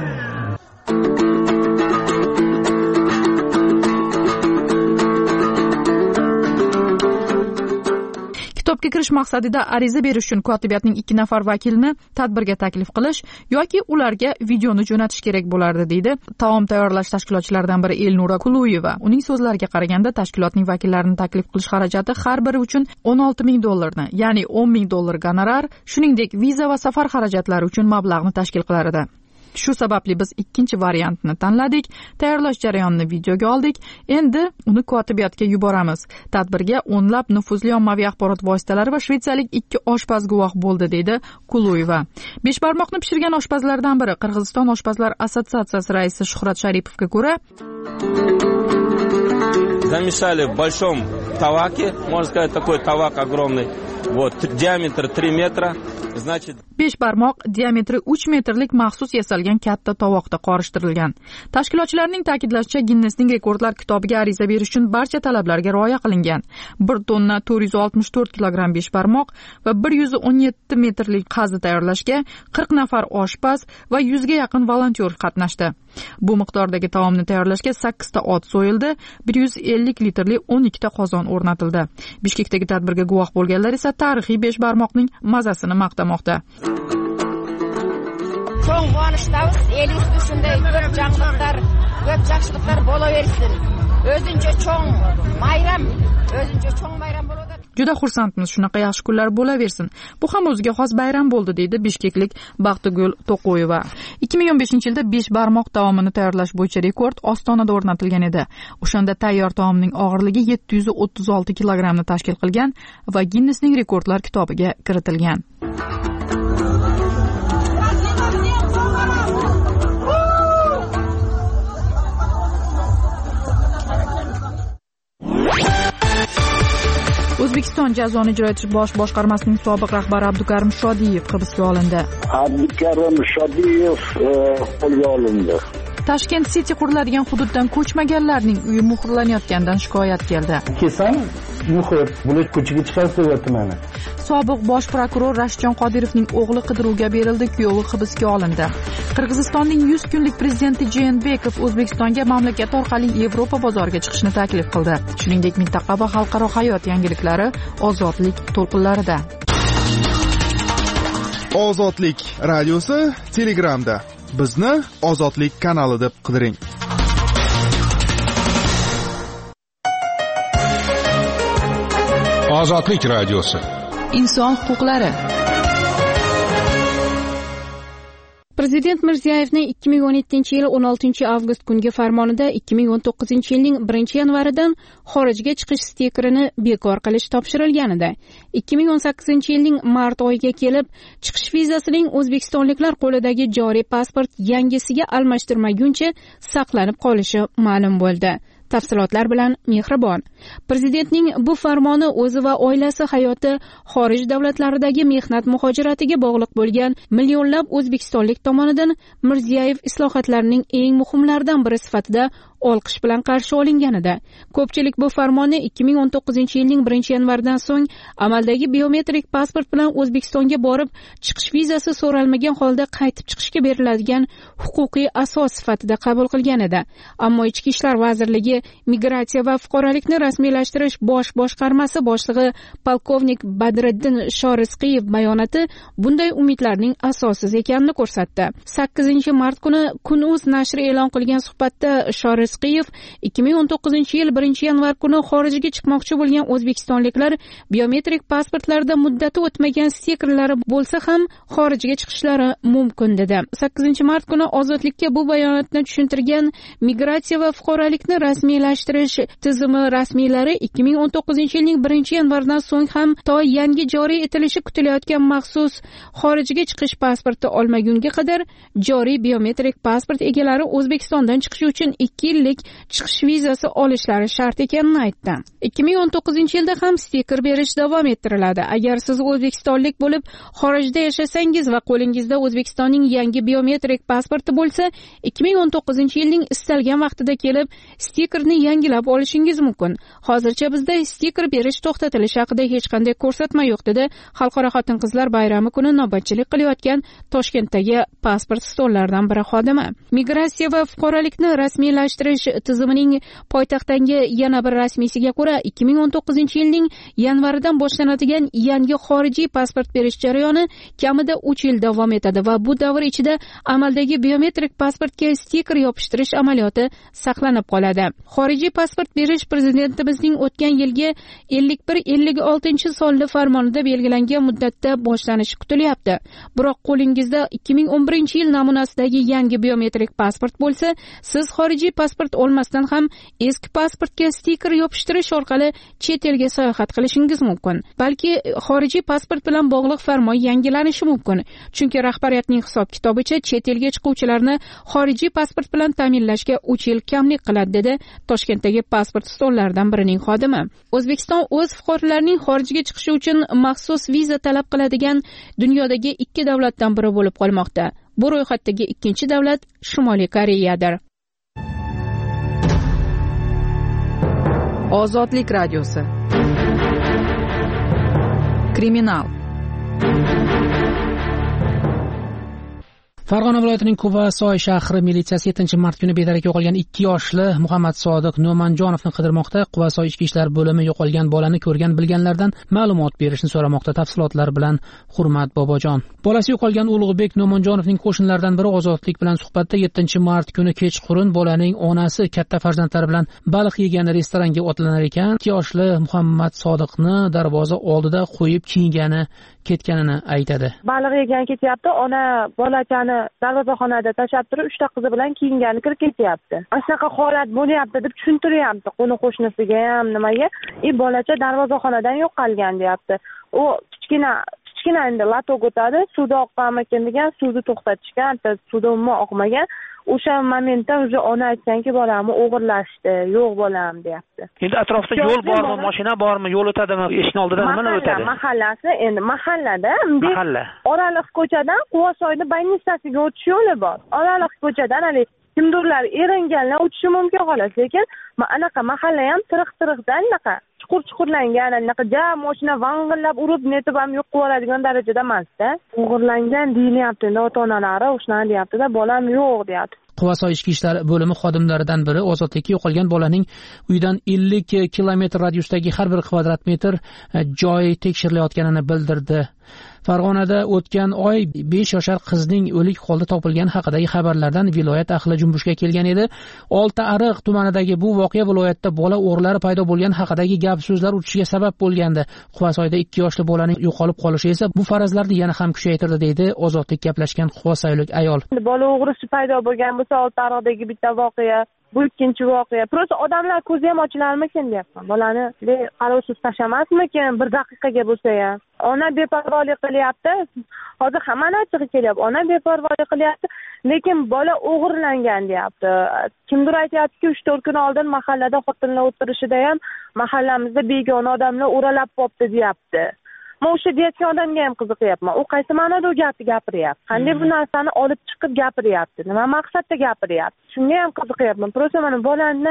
Kitobga kirish maqsadida ariza berish uchun kotibiyatning 2 nafar vakilini tadbirga taklif qilish yoki ularga videoni jo'natish kerak bo'lardi, deydi taom tayyorlash tashkilotchilaridan biri Elnura Kuluyeva. Uning so'zlariga qaraganda, tashkilotning vakillarini taklif qilish xarajati har biri uchun $16,000, ya'ni $10,000 gonorar, shuningdek viza va safar xarajatlari uchun mablag'ni tashkil qilar edi. Shu sababli biz ikkinchi variantni tanladik, tayyorlash jarayonini videoga oldik, endi uni kotibiyatga yuboramiz. Tadbirga o'nlab nufuzli ommaviy axborot vositalari va shvetsiyalik 2 oshpaz guvoh bo'ldi, deydi Kuluyeva. 5 barmoqni pishirgan oshpazlardan biri Qirg'iziston oshpazlar assotsiatsiyasi raisi Shuhrat Sharipovga ko'ra, замешали в большом таваке, можно сказать, такой тавак огромный, вот, диаметр 3 метра, значит 5 barmoq diametri 3 metrlik maxsus yasalgan katta tovoqda qorishtirilgan. Tashkilotchilarning ta'kidlashicha, Guinnessning rekordlar kitobiga ariza berish uchun barcha talablarga rioya qilingan. 1 tonna 464 kilogramm 5 barmoq va 117 metrlik qazi tayyorlashga 40 nafar oshpaz va 100 ga yaqin volontyor qatnashdi. Bu miqdordagi taomni tayyorlashga 8 ta ot so'yildi, 150 litrli 12 ta qozon o'rnatildi. Bishkekdagi tadbirga guvoh bo'lganlar esa tarixiy 5 barmoqning mazasini maqtamoqda. Cho'ng quvonishdabiz, el yurti shunday ko'p yaxshiliklar, ko'p yaxshiliklar bo'laversin. O'zincha cho'ng bayram bo'ladi. Juda xursandmiz, shunaqa yaxshi kunlar bo'laversin. Bu ham o'ziga xos bayram bo'ldi, deydi bishkeklik Baxtigul To'qoyeva. 2015-yilda 5 barmoq taomini tayyorlash bo'yicha rekord Ostonada o'rnatilgan edi. O'shanda tayyor taomning og'irligi 736 kilogramni tashkil qilgan va Ginnesning rekordlar kitobiga kiritilgan. O'zbekiston jazoni ijro etish bosh boshqarmasining sobiq rahbari Abdukarim Shodiyev hibsga olindi. Abdukarim Shodiyev qo'lga olindi. Tashkent City quriladigan hududdan ko'chmaganlarning uyi muhrlanayotganidan shikoyat keldi. Kesam muhr, bular ko'chaga chiqarib qo'yapti meni. Sobiq bosh prokuror Rashidjon Qodirovning o'g'li qidiruvga berildi, kuyovi hibsga olindi. Qirg'izistonning 100 kunlik prezidenti Jeenbekov O'zbekistonga mamlakat orqali Yevropa bozoriga chiqishni taklif qildi. Shuningdek, mintaqa va xalqaro hayot yangiliklari Ozodlik to'lqinlarida. Ozodlik radiosi Telegramda. Bizni Ozodlik kanali deb qidiring. Ozodlik radiosi. Inson huquqlari. Prezident Mirziyoyevning 2017-yil 16-avgust kungi farmonida 2019-yilning 1-yanvaridan xorijga chiqish stikerini bekor qilish topshirilgan edi. 2018-yilning mart oyiga kelib, chiqish vizasining o'zbekistonliklar qo'lidagi joriy pasport yangisiga almashtirmaguncha saqlanib qolishi ma'lum bo'ldi. Tafsilotlar bilan Mehribon. Prezidentning bu farmoni o'zi va oilasi hayoti xorij davlatlaridagi mehnat muhojiratiga bog'liq bo'lgan millionlab o'zbekistonlik tomonidan Mirziyoyev islohotlarining eng muhimlaridan biri sifatida olqish bilan qarshi olinganida. Ko'pchilik bu farmonni 2019-yilning 1-yanvaridan so'ng amaldagi biometrik pasport bilan O'zbekistonga borib, chiqish vizasi so'ralmagan holda qaytib chiqishga beriladigan huquqiy asos sifatida qabul qilgan edi. Ammo Ichki ishlar vazirligi Migratsiya va fuqarolikni rasmiylashtirish bosh boshqarmasi boshlig'i polkovnik Badriddin Shorizqiyev bayonoti bunday umidlarning asossiz ekanini ko'rsatdi. 8-mart kuni Kun.uz nashri e'lon qilgan suhbatda Shorizqiyev 2019-yil 1-yanvar kuni xorijga chiqmoqchi bo'lgan o'zbekistonliklar biometrik pasportlarida muddati o'tmagan stikerlari bo'lsa ham xorijga chiqishlari mumkin dedi. 8-mart kuni Ozodlikka bu bayonotni tushuntirgan Migratsiya va fuqarolikni rasmiylashtirish tizimi rasmiylari 2019-yilning 1-yanvaridan so'ng ham to yangi joriy etilishi kutilayotgan maxsus xorijga chiqish pasporti olmagunga qadar joriy biometrik pasport egalari O'zbekistondan chiqish uchun 2 yillik chiqish vizasi olishlari shart ekanini aytdi. 2019-yilda ham stiker berish davom ettiriladi. Agar siz o'zbekistonlik bo'lib, xorijda yashasangiz va qo'lingizda O'zbekistonning yangi biometrik pasporti bo'lsa, 2019-yilning istalgan vaqtida kelib stikerni yangilab olishingiz mumkin. Hozircha bizda stiker berish to'xtatilishi haqida hech qanday ko'rsatma yo'q dedi Xalqaro xotin-qizlar bayrami kuni navbatchilik qilayotgan Toshkentdagi pasport stollaridan biri xodimi. Migratsiya va fuqarolikni rasmiylashtirish tizimining poytaxtdagi yana bir rasmiysiga ko'ra 2019-yilning yanvaridan boshlanadigan yangi xorijiy pasport berish jarayoni kamida 3 yil davom etadi va bu davr ichida amaldagi biometrik pasportga stiker yopishtirish amaliyoti saqlanib qoladi. Xorijiy pasport berish prezidentimizning o'tgan yilgi 51-56 farmonida belgilangan muddatda boshlanishi kutilyapti. Biroq qo'lingizda 2011-yil namunasidagi yangi biometrik pasport bo'lsa, siz xorijiy pasport olmasdan ham eski pasportga stiker yopishtirish orqali chet elga sayohat qilishingiz mumkin. Balki xorijiy pasport bilan bog'liq farmon yangilanishi mumkin. Chunki rahbariyatning hisob-kitobicha chet elga chiquvchilarni xorijiy pasport bilan ta'minlashga 3 yil kamlik qiladi dedi Toshkentdagi pasport stollaridan birining xodimi. O'zbekiston o'z fuqarolarining xorijga chiqishi uchun maxsus viza talab qiladigan dunyodagi 2 davlatdan biri bo'lib qolmoqda. Bu ro'yxatdagi ikkinchi davlat Shimoliy Koreyadir. Ozodlik radiosi. Kriminal. Farg'ona viloyatining Quvasoy shahri militsiyasi 7-mart kuni bedarak yo'qolgan 2 yoshli Muhammad Sodiq No'manjonovni qidirmoqda. Quvasoy ichki ishlar bo'limi yo'qolgan bolani ko'rgan bilganlardan ma'lumot berishni so'ramoqda. Tafsilotlar bilan Hurmat Bobojon. Bolasi yo'qolgan Ulug'bek No'manjonovning qo'shnilaridan biri Ozodlik bilan suhbatda 7-mart kuni kechqurun bolaning onasi katta farzandlari bilan baliq yegan restoranga otlanar ekan. 2 yoshli Muhammad Sodiqni darvoza oldida qo'yib kiyingani ketganini aytadi. Baliq yegan ketyapti, ona bolachani darvozaxonada tashlab turib 3 ta qizi bilan kiyingani kirib ketyapti. Shunaqa holat bo'lyapti deb tushuntiryapti qo'ni-qo'shnisiga ham nimaga. Bolacha darvozaxonadan yo'qolgan deyapti. U kichkina endi latok o'tadi, suvda oqqanmikin degan, suvni to'xtatishgan, suvda umuman oqmagan. O'sha momentda уже ona aytganki, bolamni o'g'irlashdi, yo'q bolam deyapti. Endi atrofda yo'l bormi, mashina bormi, yo'l o'tadimi, eshikning oldidan nima o'tadi? Mahallasi, endi mahallada, oraliq ko'chadan Quvasoyni Baynistasiga o'tish yo'li bor. Oraliq ko'chadan kimdirlar eringanlar o'tishi mumkin xolos, lekin anaqa mahalla ham tiriq-tiriqdan anaqa chuqur-chuqurlangan, anaqa mashina vang'illab urib netib ham yo'q qiladigan darajada emas-da. O'g'irlangan deyilyapti, endi ota-onalari o'shani deyapti-da, bolam yo'q deyapti. Quvasoy ichki ishlar bo'limi xodimlaridan biri ozodlikka yo'qolgan bolaning uyidan 50 kilometr radiusdagi har bir kvadrat metr joy tekshirilayotganini bildirdi. Farg'onada o'tgan oy 5 yoshar qizning o'lik holda topilgani haqidagi xabarlardan viloyat ahli junbushga kelgan edi. Oltiariq tumanidagi bu voqea viloyatda bola o'g'rilari paydo bo'lgan haqidagi gap so'zlar utishiga sabab bo'lgandi. Quvasoyda 2 yoshli bolaning yo'qolib qolishi esa bu farazlarni yana ham kuchaytirdi, deydi ozodlik gaplashgan quvasoylik ayol. Bola o'g'risi paydo bo'lgan bo'lsa Oltiariqdagi bitta voqea, bu ikkinchi voqea. Prosta odamlar ko'zi ham ochilarmikin deyapman. Bolani qarovsiz tashlamasmikin bir daqiqaga bo'lsa ham. Ona beparvolik qilyapti. Hozir hammani achchig'i kelyapti. Ona beparvolik qilyapti, lekin bola o'g'irlangan deyapti. Kimdir aytayaptiki, 3-4 kun oldin mahallada xotinlar o'tirishida ham mahallamizda begona odamlar o'ralab qopti deyapti. Men o'sha deyotgan odamga ham qiziqyapman. U qaysi ma'noda u gapni gapiryapti? Qanday bu narsani olib chiqib gapiryapti? Nima maqsadda gapiryapti? Shunga ham qiziqyapman. Prosta mana bolani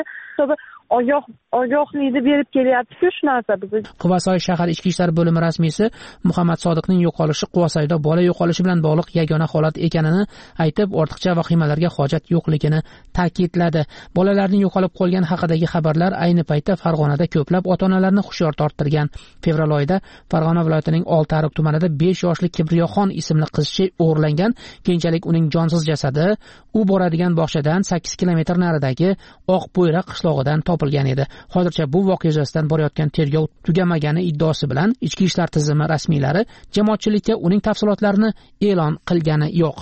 ogohlikni berib kelyapti-ku shu narsa bizga. Quvasoy shahar ichki ishlar bo'limi rasmiysi Muhammad Sodiqning yo'qolishi Quvasoyda bola yo'qolishi bilan bog'liq yagona holat ekanini aytib, ortiqcha vahimalarga hojat yo'qligini ta'kidladi. Bolalarning yo'qolib qolgani haqidagi xabarlar ayni paytda Farg'onada ko'plab ota-onalarni hushyor torttirgan. Fevral oyida Farg'ona viloyatining Oltiariq tumanida 5 yoshli Kibriyoxon ismli qizcha o'g'irlangan. Keyinchalik uning jonsiz jasadi u boradigan bog'chadan 8 kilometr naridagi Oqbo'yra qishlog'idan topilgan edi. Hozircha bu voqea yuzasidan borayotgan tergov tugamagani iddaosi bilan ichki ishlar tizimi rasmiylari jamoatchilikka uning tafsilotlarini e'lon qilgani yo'q.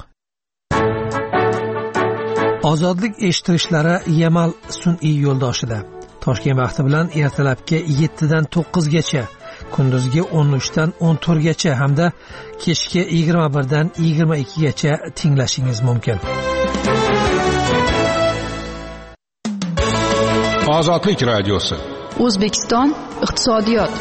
Ozodlik eshittirishlari Yamal sun'iy yo'ldoshida. Toshkent vaqti bilan ertalabki 7 dan 9 gacha, kunduzgi 13 dan 14 gacha hamda kechki 21 dan 22 gacha tinglashingiz mumkin. Ozodlik radiosi. O'zbekiston iqtisodiyot.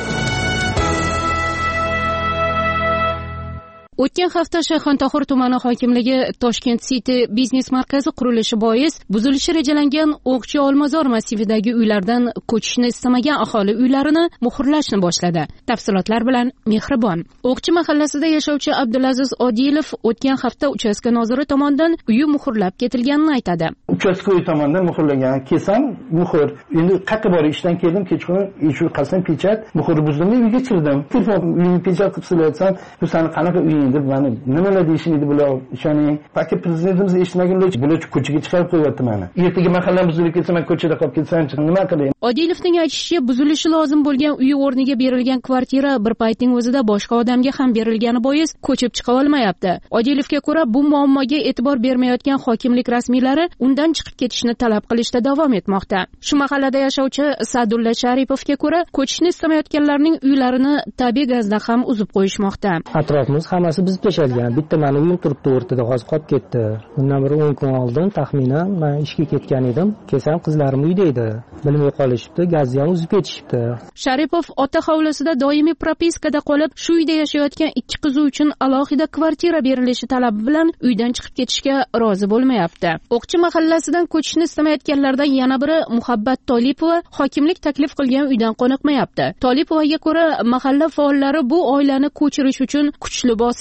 O'tgan hafta Shayxontohur tumani hokimligi Toshkent City biznes markazi qurilishi bois buzilishi rejalangan O'qchi Olmazor massividagi uylardan ko'chishni istamagan aholi uylarini muhrlashni boshladi. Tafsilotlar bilan Mehribon. O'qchi mahallasida yashovchi Abdulaziz Odilov o'tgan hafta uchastka noziri tomonidan uyi muhrlab ketilganini aytadi. Uchastka uyi tomonidan muhrlangan, kelsam muhr. Endi qayerga borib ishdan keldim, kechqurun shu qasam pechat, muhr buzdimni uyga kirdim. Uyni pechat qilib silatsam, bu sani qanaqa uying deb meni nimalar deyishini bular ishoning. Faqat prezidentimiz eshitmaganlar bular ko'chaga chiqarib qo'yapti meni. Ertaga mahalla buzilib ketsa, men ko'chada qolib ketsam, nima qilay? Odilovning aytishicha, buzilishi lozim bo'lgan uyi o'rniga berilgan kvartira bir paytning o'zida boshqa odamga ham berilgani bois ko'chib chiqa olmayapti. Odilovga ko'ra, bu muammoga e'tibor bermayotgan hokimlik rasmiylari undan chiqib ketishni talab qilishda davom etmoqda. Shu mahallada yashovchi Sadulla Sharipovga ko'ra, ko'chishni istamayotganlarning uylarini tabiiy gazdan ham uzib qo'yishmoqda. Atrofimiz hammasi buzib tashalgan. Bitta meni uyim turibdi o'rtada, hozir qolib ketdi. Bundan bir 10 kun oldin taxminan men ishga ketgan edim. Kelsam qizlarim uyda edi. Bilmay qolishibdi, gazni ham uzib ketishibdi. Sharipov ota hovlisida doimiy propiskada qolib, shu uyda yashayotgan 2 qizi uchun alohida kvartira berilishi talabi bilan uydan chiqib ketishga rozi bo'lmayapti. O'qchi mahallasidan ko'chishni istamayotganlardan yana biri Muhabbat Tolipova hokimlik taklif qilgan uydan qoniqmayapti. Tolipovaga ko'ra, mahalla faollari bu oilani ko'chirish uchun kuchli bosim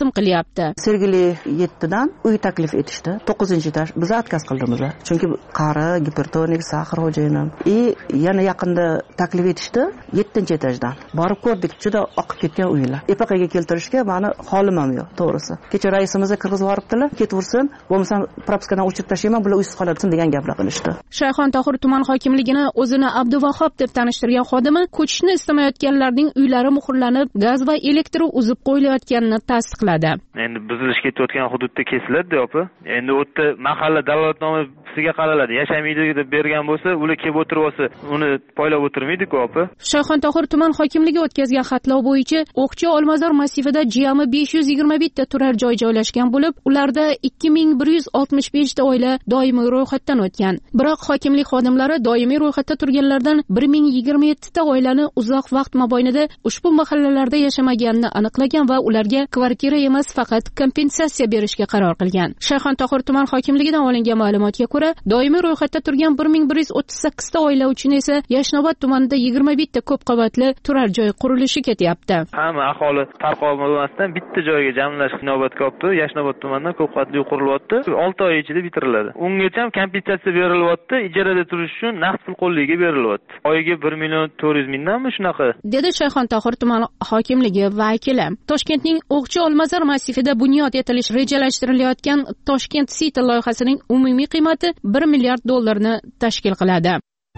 mavsum qilyapti. Sergeli 7dan uy taklif etishdi. 9-etaj biz отказ qildimiz. Chunki qari, gipertonik, sahar xo'jayinim. Yana yaqinda taklif etishdi 7-etajdan. Borib ko'rdik, juda oqib ketgan uylar. EPQga keltirishga meni holim ham yo'q, to'g'risi. Kecha raisimizga kirgizib yuboribdilar, ketversin, bo'lmasa propiskadan o'chirib tashlayman, bular uysiz qoladi degan gaplar qilishdi. Shayxontohur tuman hokimligini o'zini Abduvahhab deb tanishtirgan xodimi ko'chishni istamayotganlarning uylari muhrlanib, gaz va elektr uzib qo'yilayotganini tasdiqladi. Endi buzilish ketayotgan hududda kesiladi, opa. Endi u yerda mahalla dalolatnomasiga qaraladi. Yashamaydi deb bergan bo'lsa, ular kelib o'tirib olsa, uni poylab o'tirmaydi-ku, opa. Shayxontohur tuman hokimligi o'tkazgan xatlov bo'yicha O'qchi Olmazor massivida jami 521 ta turar joy joylashgan bo'lib, ularda 2165 ta oila doimiy ro'yxatdan o'tgan. Biroq hokimlik xodimlari doimiy ro'yxatda turganlardan 1027 ta oilani uzoq vaqt mobaynida ushbu mahallalarda yashamaganini aniqlagan va ularga kvartira emas, faqat kompensatsiya berishga qaror qilgan. Shayxontohur tuman hokimligidan olingan ma'lumotga ko'ra, doimiy ro'yxatda turgan 1138 ta oila uchun esa Yashnobod tumanida 21 ta ko'p qavatli turar joy qurilishi ketyapti. Hamma aholi tarqalmasdan bitta joyga jamlash inobatga olibdi. Yashnobod tumanidan ko'p qavatli qurilyapti. 6 oy ichida bitiriladi. Ungacha ham kompensatsiya berilyapti, ijarada turish uchun naqd pul qo'lligiga berilyapti. Oyiga 1,4 milliondanmi shunaqa? Dedi Shayxontohur tuman hokimligi vakili. Toshkentning O'qchi Olmazor massivida bunyod etilish rejalashtirilayotgan Toshkent City loyihasining umumiy qiymati 1 milliard dollarni tashkil qiladi.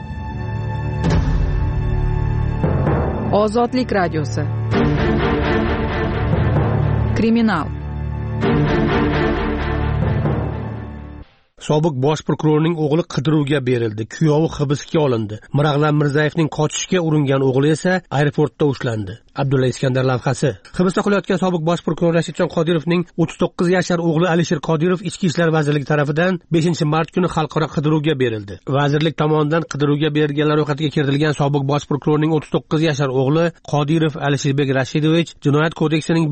Ozodlik radiosi. Kriminal. Sobiq bosh prokurorning o'g'li qidiruvga berildi. Kuyovi hibsga olindi. Mirag'lan Mirzayevning qochishga uringan o'g'li esa aeroportda ushlandi. Abdulla Iskandar lavhasi. Hibsda qolayotgan sobiq bosh prokuror Rashidjon Qodirovning 39 yashar o'g'li Alisher Qodirov Ichki ishlar vazirligi tomonidan 5-mart kuni xalqaro qidiruvga berildi. Vazirlik tomonidan qidiruvga berilganlar ro'yxatiga kiritilgan sobiq bosh prokurorning 39 yashar o'g'li Qodirov Alisherbek Rashidovich Jinoyat kodeksining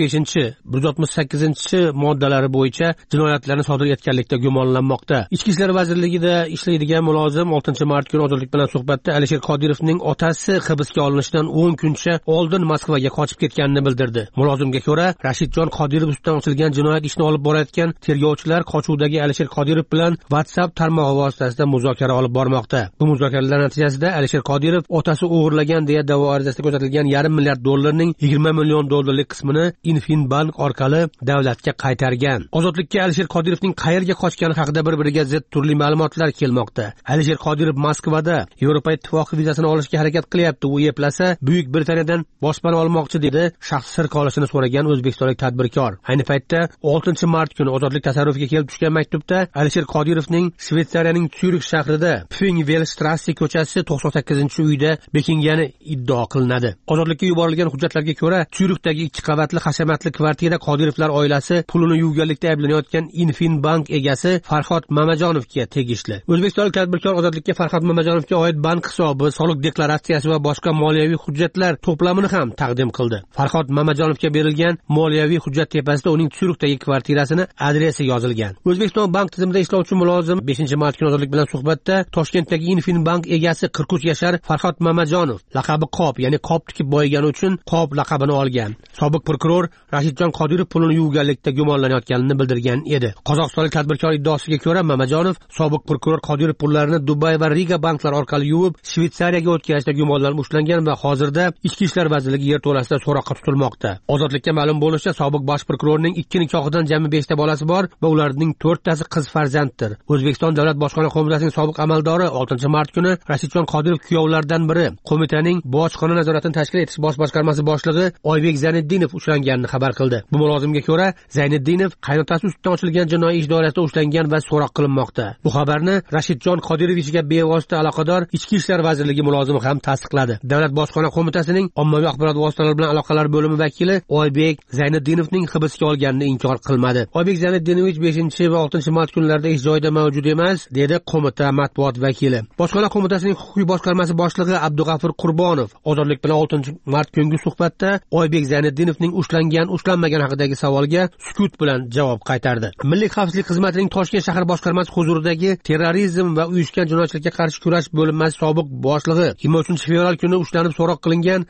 165-168 moddalari bo'yicha jinoyatlarni sodir etganlikda gumonlanmoqda. Ichki ishlar vazirligida ishlaydigan mulozim 6-mart kuni ozodlik bilan suhbatda Alisher Qodirovning otasi hibsga olinishidan 10 kuncha oldin Moskvaga qochib ketganini bildirdi. Mulozimga ko'ra, Rashidjon Qodirov ustidan ochilgan jinoyat ishini olib borayotgan tergovchilar qochuvdagi Alisher Qodirov bilan WhatsApp tarmog'i vositasida muzokara olib bormoqda. Bu muzokaralar natijasida Alisher Qodirov otasi o'g'irlagan deya da'vo arizasida ko'rsatilgan $1,5 milliard dollarning $20 million qismini Infinbank orqali davlatga qaytargan. Ozodlikka Alisher Qodirovning qayerga qochgani haqida bir-biriga zid turli ma'lumotlar kelmoqda. Alisher Qodirov Moskvada Yevropa Ittifoqi vizasini olishga harakat qilyapti. U eplasa Buyuk Britaniyadan boshpana olmoqchi dedi shaxs sir qolishini so'ragan o'zbekistonlik tadbirkor. Ayni paytda 6-mart kuni ozodlik tasarrufiga kelib tushgan maktubda Alisher Qodirovning Shvetsariyaning Syurix shahrida Pfingvelstrasse ko'chasi 98-uyda bekingani iddio qilinadi. Ozodlikka yuborilgan hujjatlarga ko'ra, Syurixdagi 2 qavatli hashamatli kvartira Qodirovlar oilasi pulini yuvganlikda ayblanayotgan Infinbank egasi Farhod Mamajonovga tegishli. O'zbekistonlik tadbirkor ozodlikka Farhod Mamajonovga oid bank hisobi, soliq deklaratsiyasi va boshqa moliyaviy hujjatlar to'plamini ham taqdim qildi. Farhod Mamajonovga berilgan moliyaviy hujjat tepasida uning Syurixdagi kvartirasini adresi yozilgan. O'zbekiston bank tizimida ishlovchi mulozim 5-mart kuni ozodlik bilan suhbatda Toshkentdagi Infinbank egasi 43 yashar Farhod Mamajonov laqabi Qop, ya'ni qop tikib boyigani uchun Qop laqabini olgan. Sobiq prokuror Rashidjon Qodirov pulini yuvganlikda gumonlanayotganini bildirgan edi. Qozog'istonlik tadbirkor iddaosiga ko'ra, Mamajonov sobiq prokuror Qodirov pullarini Dubay va Riga banklari orqali yuvib, Shvetsariyaga o'tkazishda gumonlanib ushlangan va hozirda Ichki ishlar vazirligi yerto'lasida so'roqqa tutilmoqda. Ozodlikka ma'lum bo'lishicha, sobiq bosh prokurorning 2 nikohidan jami 5 ta bolasi bor va ularning 4 tasi qiz farzanddir. O'zbekiston Davlat bojxona qo'mitasining sobiq amaldori 6-mart kuni Rashidjon Qodirov kuyovlaridan biri qo'mitaning bojxona nazoratini tashkil etish bosh boshqarmasi boshlig'i Oybek Zayniddinov ushlanganini xabar qildi. Bu mulozimga ko'ra, Zayniddinov qaynotasi ustidan ochilgan jinoiy ish doirasida ushlangan va so'roq qilinmoqda. Bu xabarni Rashidjon Qodirovichga bevosita aloqador Ichki ishlar vazirligi mulozimi ham tasdiqladi. Davlat bojxona qo'mitasining ommaviy axborot vositalari bilan aloqalar bo'limi vakili Oybek Zayniddinovning hibsga olganini inkor qilmadi. Oybek Zayniddinovich 5 va 6-mart kunlarida ish joyida mavjud emas, dedi qo'mita matbuot vakili. Bojxona qo'mitasining huquqiy boshqarmasi boshlig'i Abdug'afur Qurbonov ozodlik bilan 6-mart kungi suhbatda Oybek Zayniddinovning ushlanmagan haqidagi savolga sukut bilan javob qaytardi. Milliy xavfsizlik xizmatining Toshkent shahar boshqarmasi huzuridagi terrorizm va uyushgan jinoyatchilikka qarshi kurash bo'linmasi sobiq boshlig'i 23 fevral kuni ushlanib so'roq qilingan 42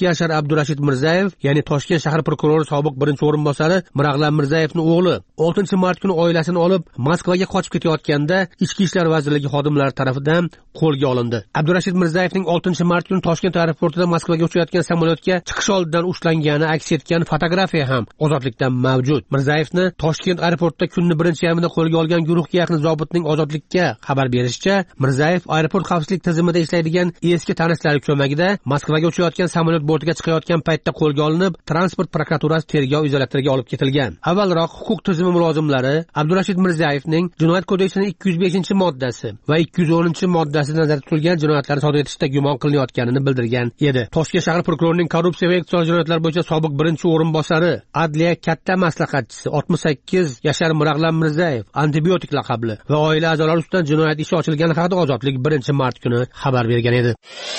yashar Abdurashid Mirzayev, ya'ni Toshkent shahar prokurori sobiq birinchi o'rinbosari Mirag'lan Mirzayevning o'g'li 6-mart kuni oilasini olib Moskvaga qochib ketayotganda Ichki ishlar vazirligi xodimlari tomonidan qo'lga olindi. Abdurashid Mirzayevning 6-mart kuni Toshkent aeroportida Moskvaga uchayotgan samolyotga chiqish oldidan ushlangani aks etgan fotografiya ham ozodlikda mavjud. Mirzayevni Toshkent aeroportida kunning birinchi yarmida qo'lga olgan guruhga yaqin zobitning ozodlikka xabar berishicha, Mirzayev aeroport xavfsizlik tizimida ishlaydigan eski tanishlari ko'magida Moskvaga uchayotgan samolyot bortiga chiqayotgan paytda qo'lga olinib, transport prokuraturasi tergov izolyatoriga olib ketilgan. Avvalroq huquq tizimi mulozimlari Abdurashid Mirzayevning Jinoyat kodeksining 205-moddasi va 210-moddasida nazarda tutilgan jinoyatlarni sodir etishda gumon qilinayotganini bildirgan edi. Toshkent shahar prokurorining korrupsiya va iqtisodiy jinoyatlar bo'yicha sobiq birinchi o'rinbosari, adliya katta maslahatchisi 68 yashar Mirag'lan Mirzayev antibiotik laqabli va oila a'zolari ustidan jinoyat ishi ochilgani haqida Ozodlik 1-mart kuni xabar bergan edi.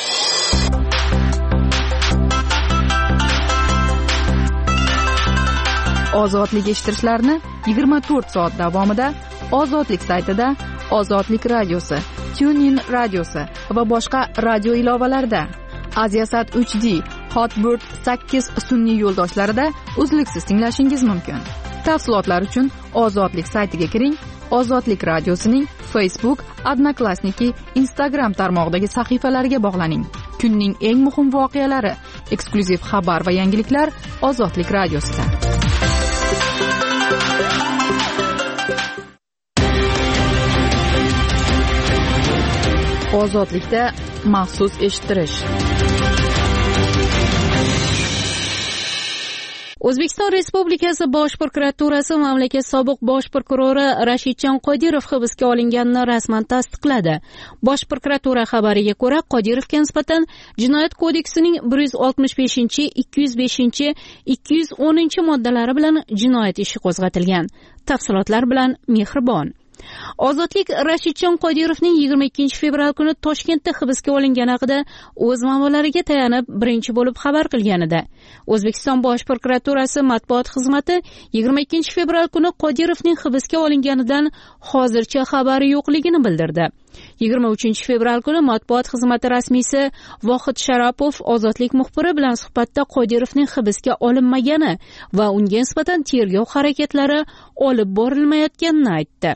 Ozodlik eshittirishlarni 24 soat davomida Ozodlik saytida, Ozodlik radiosi, TuneIn radiosi va boshqa radio ilovalarida, Aziasat 3D, Hotbird 8 sun'iy yo'ldoshlarida uzluksiz tinglashingiz mumkin. Tafsilotlar uchun Ozodlik saytiga kiring. Ozodlik radiosining Facebook, Odnoklassniki, Instagram tarmog'idagi sahifalariga bog'laning. Kunning eng muhim voqealari, eksklyuziv xabar va yangiliklar Ozodlik radiosida. Ozodlikda maxsus eshittirish. O'zbekiston Respublikasi Bosh prokuraturasi mamlakat sobiq bosh prokurori Rashidjon Qodirov hibsga olinganini rasman tasdiqladi. Bosh prokuratura xabariga ko'ra, Qodirovga nisbatan Jinoyat kodeksining 165, 205, 210 moddalari bilan jinoyat ishi qo'zg'atilgan. Tafsilotlar bilan Mehribon. Ozodlik Rashidjon Qodirovning 22 fevral kuni Toshkentda hibsga olingani haqida o'z manbalariga tayanib birinchi bo'lib xabar qilgan edi. O'zbekiston Bosh prokuraturasi matbuot xizmati 22 fevral kuni Qodirovning hibsga olinganidan hozircha xabari yo'qligini bildirdi. 23 fevral kuni matbuot xizmati rasmiysi Vohid Sharapov Ozodlik muxbiri bilan suhbatda Qodirovning hibsga olinmagani va unga nisbatan tergov harakatlari olib borilmayotganini aytdi.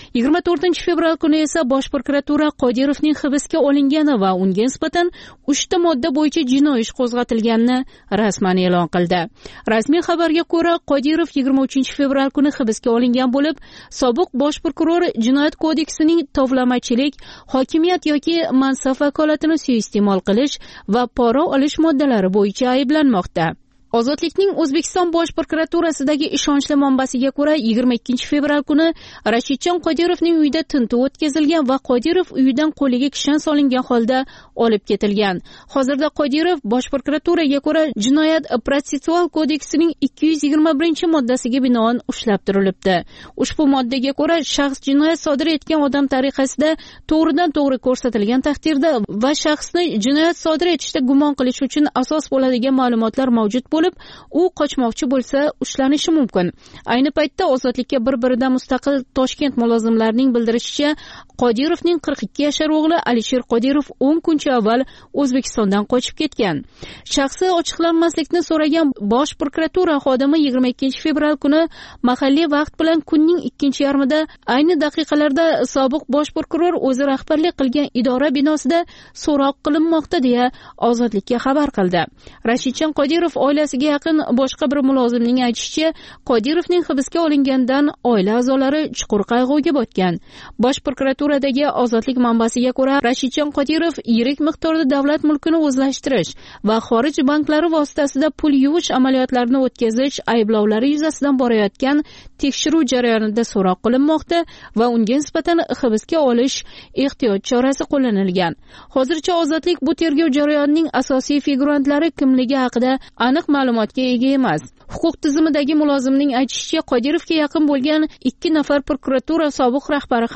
24 fevral kuni esa Bosh prokuratura Qodirovning hibsga olingani va unga nisbatan 3 modda bo'yicha jinoiy ish qo'zg'atilganini rasman e'lon qildi. Rasmiy xabarga ko'ra, Qodirov 23 fevral kuni hibsga olingan bo'lib, sobiq bosh prokuror Jinoyat kodeksining tovlamachilik, hokimiyat yoki mansab vakolatini suiiste'mol qilish va pora olish moddalari bo'yicha ayblanmoqda. Ozodlikning O'zbekiston Bosh prokuraturasidagi ishonchli manbasiga ko'ra, 22 fevral kuni Rashidjon Qodirovning uyida tintuv o'tkazilgan va Qodirov uyidan qo'liga kishan solingan holda olib ketilgan. Hozirda Qodirov Bosh prokuraturaga ko'ra Jinoyat protsessual kodeksining 221-moddasiga binoan ushlab turilibdi. Ushbu moddaga ko'ra, shaxs jinoyat sodir etgan odam tariqasida to'g'ridan-to'g'ri ko'rsatilgan taqdirda va shaxsni jinoyat sodir etishda gumon qilish uchun asos bo'ladigan ma'lumotlar mavjud bo'lib, u qochmoqchi bo'lsa ushlanishi mumkin. Ayni paytda Ozodlikka bir-biridan mustaqil Toshkent mulozimlarining bildirishicha, Qodirovning 42 yashar o'g'li Alisher Qodirov 10 kuncha avval O'zbekistondan qochib ketgan. Shaxsi ochiqlanmaslikni so'ragan Bosh prokuratura xodimi 22 fevral kuni mahalliy vaqt bilan kunning 2-yarmida ayni daqiqalarda sobiq bosh prokuror o'zi rahbarlik qilgan idora binosida so'roq qilinmoqda deya Ozodlikka xabar qildi. Rashidjon Qodirov oilasiga yaqin boshqa bir mulozimning aytishicha, Qodirovning hibsga olingandan oila a'zolari chuqur qayg'uga botgan. Bosh prokuraturadagi Ozodlik manbasiga ko'ra, Rashidjon Qodirov yirik miqdorda davlat mulkini o'zlashtirish va xorij banklari vositasida pul yuvish amaliyotlarini o'tkazish ayblovlari yuzasidan borayotgan tekshiruv jarayonida so'roq qilinmoqda va unga nisbatan hibsga olish ehtiyot chorasi qo'llanilgan. Hozircha Ozodlik bu tergov jarayonining asosiy figurantlari kimligi haqida aniq ma'lumotga ega emas. Huquq tizimidagi mulozimning aytishicha, Qodirovga yaqin bo'lgan 2 nafar prokuratura sobiq rahbari ham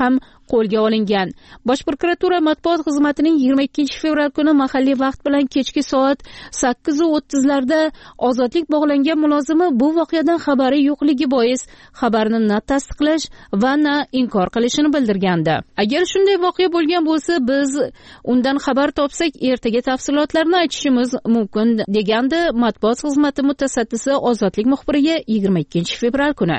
qo'lga olingan. Bosh prokuratura matbuot xizmatining 22 fevral kuni mahalliy vaqt bilan kechki soat 8:30larda ozodlik bog'langan mulozimi bu voqeadan xabari yo'qligi bois xabarni na tasdiqlash va na inkor qilishini bildirgandi. Agar shunday voqea bo'lgan bo'lsa, biz undan xabar topsak, ertaga tafsilotlarni aytishimiz mumkin, degandi matbuot xizmati mutasaddisi ozodlik muxbiriga 22 fevral kuni.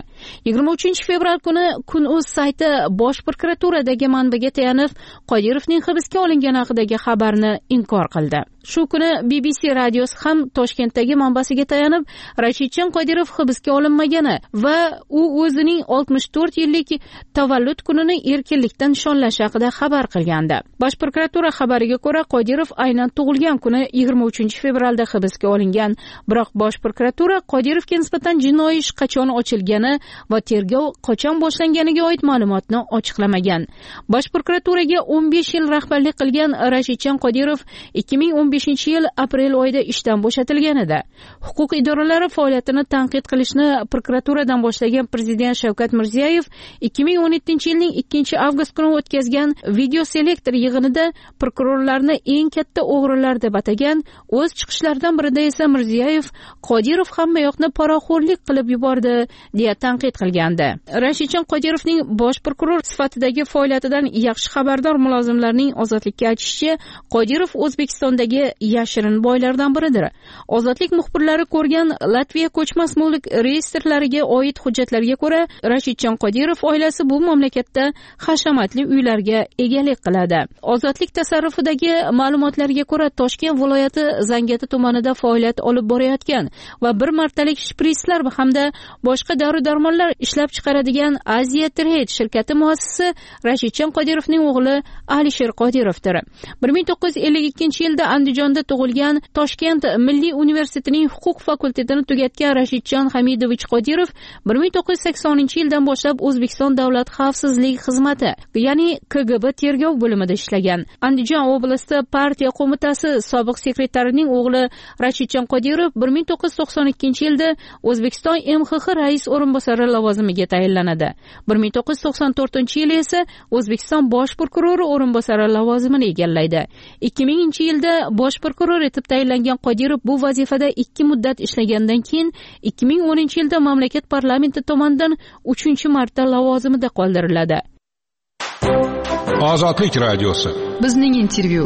23 fevral kuni Kun.uz sayti Bosh prokuraturadagi manbaga tayanib, Qodirovning hibsga olingani haqidagi xabarni inkor qildi. Shu kuni BBC radiosi ham Toshkentdagi manbasiga tayanib, Rashidjon Qodirov hibsga olinmagani va u o'zining 64 yillik tavallud kunini erkinlikdan nishonlashi haqida xabar qilgandi. Bosh prokuratura xabariga ko'ra, Qodirov aynan tug'ilgan kuni 23 fevralda hibsga olingan, biroq Bosh prokuratura Qodirovga nisbatan jinoiy ish qachon ochilgani va tergov qachon boshlanganiga oid ma'lumotni ochiqlamagan. Bosh prokuraturaga 15 yil rahbarlik qilgan Rashidjon Qodirov 2015-yil aprel oyida ishdan bo'shatilgan edi. Huquq idoralari faoliyatini tanqid qilishni prokuraturadan boshlagan Prezident Shavkat Mirziyoyev 2017-yilning 2-avgust kuni o'tkazgan video selektor yig'inida prokurorlarni eng katta o'g'rilar deb atagan. O'z chiqishlaridan birida esa Mirziyoyev Qodirov hammayoqni poraxo'rlik qilib yubordi deya tanqid qilgandi. Rashidjon Qodirovning bosh prokuror sifatidagi faoliyatidan yaxshi xabardor mulozimlarning ozodlikka aytishicha, Qodirov O'zbekistondagi yashirin boylardan biridir. Ozodlik muxbirlari ko'rgan Latviya ko'chmas mulk reyestrlariga oid hujjatlarga ko'ra, Rashidjon Qodirov oilasi bu mamlakatda hashamatli uylarga egalik qiladi. Ozodlik tasarrufidagi ma'lumotlarga ko'ra, Toshkent viloyati Zangati tumanida faoliyat olib borayotgan va bir martalik shpritslar hamda boshqa dori-darmonlar ishlab chiqaradigan Asia Trade shirkati muassisi Rashidjon Qodirovning o'g'li Alisher Qodirovdir. 1952-yilda Andijonda tug'ilgan, Toshkent Milliy universitetining huquq fakultetini tugatgan Rashidjon Hamidovich Qodirov 1980-yildan boshlab O'zbekiston Davlat xavfsizlik xizmati, ya'ni KGB tergov bo'limida ishlagan. Andijon oblasti partiya qo'mitasi sobiq sekretarining o'g'li Rashidjon Qodirov 1992-yilda O'zbekiston MXX rais o'rinbosari lavozimiga tayinlanadi. 1994-yil esa O'zbekiston bosh prokurori o'rinbosari lavozimini egallaydi. 2000-yilda bosh prokuror etib tayinlangan Qodirov bu vazifada 2 muddat ishlagandan keyin 2010-yilda mamlakat parlamenti tomonidan 3-marta lavozimida qoldiriladi. Ozodlik radiosi. Bizning intervyu.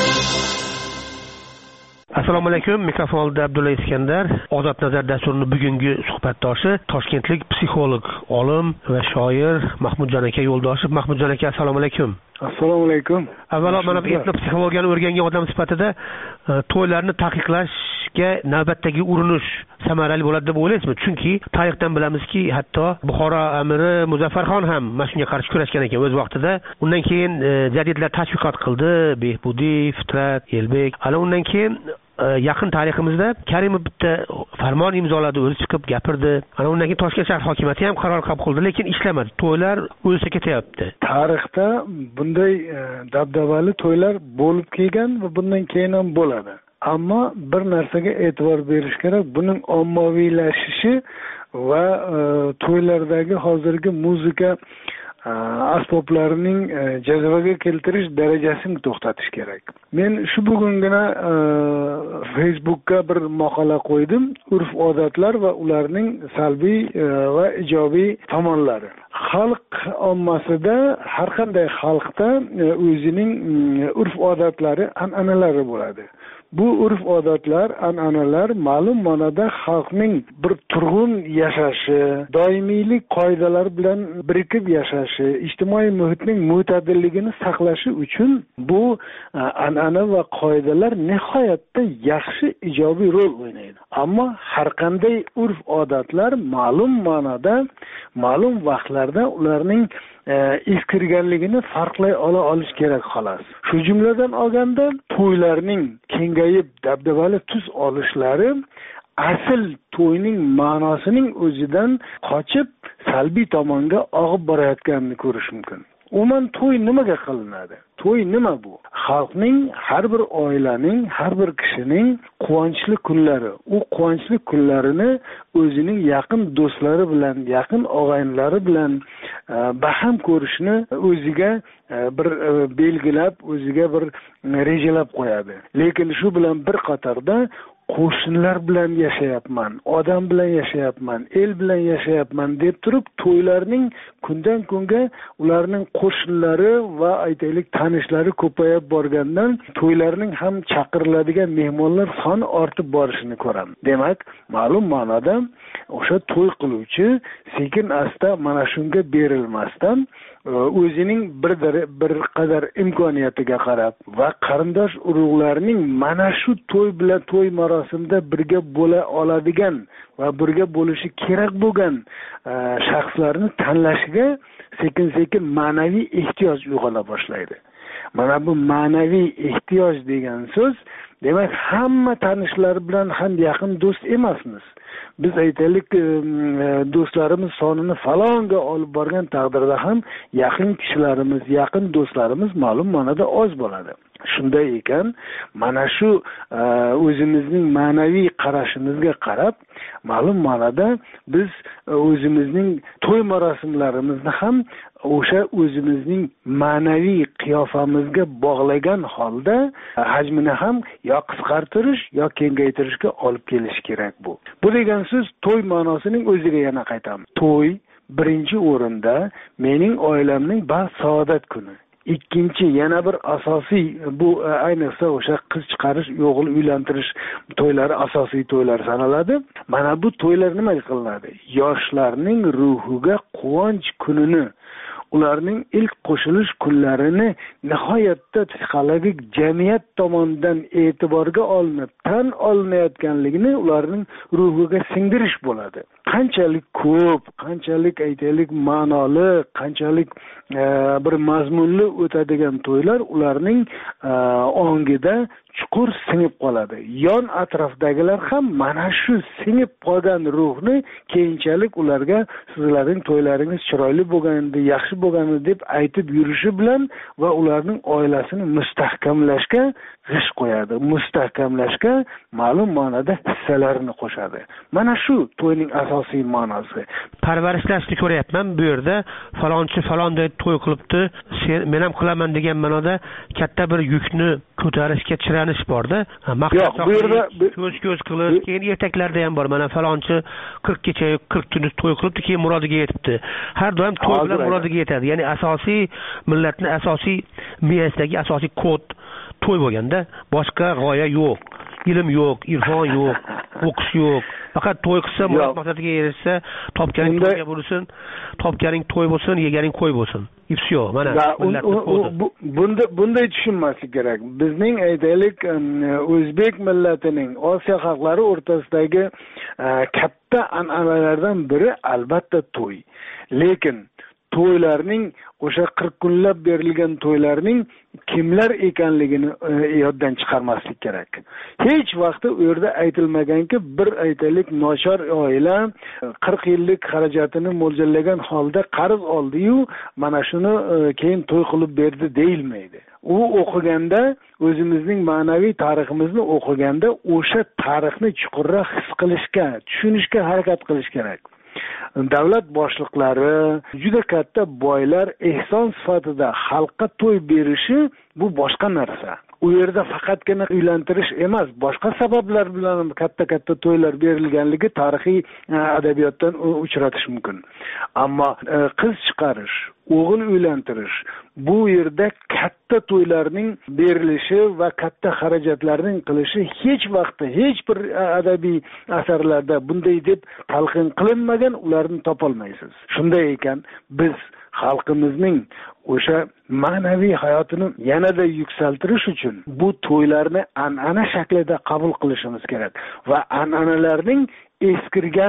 Assalomu alaykum. Mikrofonda Abdulla Iskandar. Ozod nazar dasturining bugungi suhbatdoshi Toshkentlik psixolog, olim va shoir Mahmudjon aka Yo'ldoshev. Mahmudjon aka, assalomu alaykum. Assalomu alaykum. Avvalo, mana bu etnopsixologiyani o'rgangan odam sifatida to'ylarni taqiqlashga navbatdagi urinish samarali bo'ladi deb o'ylaysizmi? Chunki tarixdan bilamizki, hatto Buxoro amiri Muzaffarxon ham mana shunga qarshi kurashgan ekan o'z vaqtida. Undan keyin jadidlar tashviqot qildi, Behbudiy, Fitrat, Elbek. Ana undan keyin yaqin tariximizda Karimov bitta farmon imzoladi, o'zi chiqib gapirdi. Ana undan keyin Toshkent shahar hokimiyati ham qaror qabul qildi, lekin ishlamadi. To'ylar o'lsa ketyapti. Tarixda bunday dabdabali to'ylar bo'lib kelgan va bundan keyin ham bo'ladi. Ammo bir narsaga e'tibor berish kerak, buning ommaviylashishi va to'ylardagi hozirgi muzika asboblarining jazavaga keltirish darajasini to'xtatish kerak. Men shu bugungina Facebookka bir maqola qo'ydim, urf-odatlar va ularning salbiy va ijobiy tomonlari. Xalq ommasida, har qanday xalqda o'zining urf-odatlari, an'analari bo'ladi. Bu urf-odatlar, an'analar ma'lum ma'noda xalqning bir turg'un yashashi, doimiylik qoidalari bilan birikib yashashi, ijtimoiy muhitning mo'tadilligini saqlashi uchun bu an'ana va qoidalar nihoyatda yaxshi ijobiy rol o'ynaydi. Ammo har qanday urf-odatlar ma'lum ma'noda, ma'lum vaqtlarda ularning eskirganligini farqlay olish kerak xolos. Shu jumladan olganda to'ylarning kengayib dabdabali tus olishlari asl to'yning ma'nosining o'zidan qochib salbiy tomonga og'ib borayotganini ko'rish mumkin. umuman to'y nimaga qilinadi? To'y nima bu? Xalqning, har bir oilaning, har bir kishining quvonchli kunlari. U quvonchli kunlarini o'zining yaqin do'stlari bilan, yaqin og'aynilari bilan baham ko'rishni o'ziga bir belgilab, o'ziga bir rejalab qo'yadi. Lekin shu bilan bir qatorda qo'shnilar bilan yashayapman, odam bilan yashayapman, el bilan yashayapman deb turib, to'ylarning kundan kunga ularning qo'shnilari va aytaylik tanishlari ko'payib borgandan to'ylarning ham chaqiriladigan mehmonlar soni ortib borishini ko'ramiz. Demak, ma'lum ma'noda o'sha to'y qiluvchi sekin asta mana shunga berilmasdan o'zining bir qadar imkoniyatiga qarab va qarindosh urug'larning mana shu to'y bilan to'y marosimida birga bo'la oladigan va birga bo'lishi kerak bo'lgan shaxslarni tanlashiga sekin ma'naviy ehtiyoj uyg'ona boshlaydi. Mana bu ma'naviy ehtiyoj degan so'z, demak, hamma tanishlar bilan ham yaqin do'st emasmiz. Biz aytaylik, do'stlarimiz sonini falonga olib borgan taqdirda ham yaqin kishilarimiz, yaqin do'stlarimiz ma'lum ma'noda oz bo'ladi. Shunday ekan, mana shu o'zimizning ma'naviy qarashimizga qarab, ma'lum ma'noda biz o'zimizning to'y marosimlarimizni ham o'sha o'zimizning ma'naviy qiyofamizga bog'lagan holda hajmini ham yo qisqartirish yo kengaytirishga olib kelish kerak bu. Bu degan so'z to'y ma'nosining o'ziga yana qaytamiz. To'y birinchi o'rinda mening oilamning baxt saodat kuni. Ikkinchi yana bir asosiy, bu ayniqsa o'sha qiz chiqarish, o'g'il uylantirish to'ylari asosiy to'ylar sanaladi. Mana bu to'ylar nima qilinadi? Yoshlarning ruhiga quvonch kunini, ularning ilk qo'shilish kunlarini nihoyatda psixologik jamiyat tomonidan e'tiborga olinib, tan olinayotganligini ularning ruhiga singdirish bo'ladi. Qanchalik ko'p, qanchalik aytaylik ma'noli, qanchalik bir mazmunli o'tadigan to'ylar ularning ongida chuqur singib qoladi. Yon atrofdagilar ham mana shu singib qolgan ruhni keyinchalik ularga sizlarning to'ylaringiz chiroyli bo'lgandi, yaxshi bo'lgandi deb aytib yurishi bilan va ularning oilasini mustahkamlashga g'ish qo'yadi. Mustahkamlashga ma'lum ma'noda hissalarini qo'shadi. Mana shu to'yning asosiy ma'nosi. Parvarishlashni ko'ryapman bu yerda. Falonchi falonday to'y qilibdi, men ham qilaman degan ma'noda katta bir yukni ko'tarishga chiranish borda. Yo'q, bu yerda ko'z qilib, keyin ertaklarda ham bor. Mana falonchi 40 kecha 40 kun to'y qilibdi, keyin murodiga yetibdi. Har doim to'y bilan murodiga yetadi. Ya'ni asosiy millatning asosiy miyasidagi asosiy kod to'y bo'lganda boshqa g'oya yo'q. Ilm yo'q, irfon yo'q, o'qish yo'q. Faqat to'y qilsa, murod maqsadiga erishsa, topganing to'yga bo'lsin, topganing to'y bo'lsin, yeganing qo'y bo'lsin. Ifsyo, mana bunday tushunmaslik kerak. Bizning aytaylik o'zbek millatining Osiyo xalqlari o'rtasidagi katta an'analardan biri albatta to'y. Lekin to'ylarning o'sha 40 kunlab berilgan to'ylarning kimlar ekanligini yoddan chiqarmaslik kerak. Hech vaqtda u yerda aytilmaganki, bir aytaylik nochor oila 40 yillik xarajatini mo'ljallagan holda qarz oldi-yu, mana shuni keyin to'y qilib berdi deyilmaydi. U o'qiganda, o'zimizning ma'naviy tariximizni o'qiganda o'sha tarixni chuqurroq his qilishga, tushunishga harakat qilish kerak. Davlat boshliqlari, juda katta boylar ehson sifatida xalqqa to'y berishi bu boshqa narsa. U yerda faqatgina uylantirish emas, boshqa sabablar bilan katta to'ylar berilganligi tarixiy adabiyotdan uchratish mumkin. Ammo qiz chiqarish, o'g'il uylantirish, bu yerda katta to'ylarning berilishi va katta xarajatlarning qilishi hech vaqtda hech bir adabiy asarlarda bunday deb talqin qilinmagan, ularni topolmaysiz. Shunday ekan, biz xalqimizning o'sha ma'naviy hayotini yanada yuksaltirish uchun bu to'ylarni an'ana shaklida qabul qilishimiz kerak va an'analarning eskirgan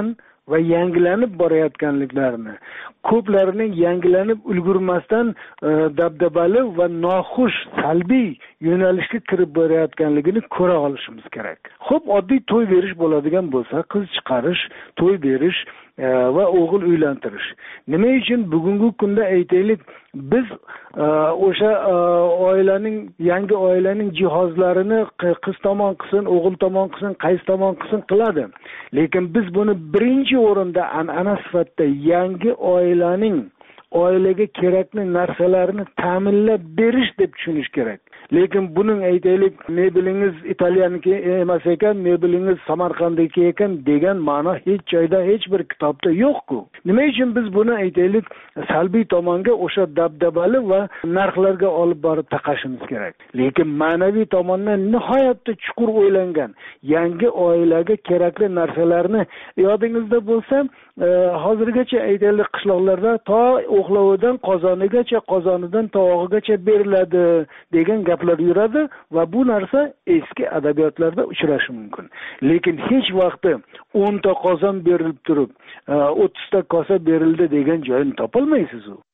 va yangilanib borayotganliklarini, ko'plarining yangilanib ulgurmasdan dabdabali va noxush salbiy yo'nalishga kirib borayotganligini ko'ra olishimiz kerak. Xo'p, oddiy to'y berish bo'ladigan bo'lsa, qiz chiqarish, to'y berish va o'g'il uylantirish. Nima uchun bugungi kunda aytaylik, biz o'sha oilaning, yangi oilaning jihozlarini qiz tomon qilsin, o'g'il tomon qilsin, qaysi tomon qilsin qiladi. Lekin biz buni birinchi o'rinda an'ana sifatida yangi oilaning oilaga kerakli narsalarni ta'minlab berish deb tushunish kerak. Lekin buning aytaylik, mebelingiz italyaniki emas ekan, mebelingiz Samarqandniki ekan degan ma'no hech joyda, hech bir kitobda yo'q-ku. Nima uchun biz buni aytaylik salbiy tomonga, o'sha dabdabali va narxlarga olib borib taqashimiz kerak. Lekin ma'naviy tomondan nihoyatda chuqur o'ylangan yangi oilaga kerakli narsalarni yodingizda bo'lsa, hozirgacha aytaylik qishloqlarda to o'qlovidan qozonigacha, qozonidan tovog'igacha beriladi degan gaplar yuradi va bu narsa eski adabiyotlarda uchrashi mumkin. Lekin hech vaqtda 10 ta qozon berilib turib, 30 ta kosa berildi degan joyini topolmaysiz u.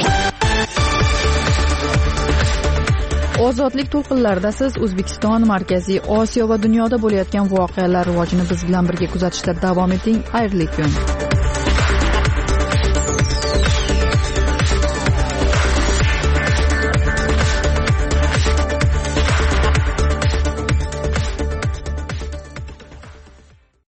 Ozodlik to'lqinlarida siz O'zbekiston, Markaziy Osiyo va dunyoda bo'layotgan voqealar rivojini biz bilan birga kuzatishda davom eting. Xayrli kun.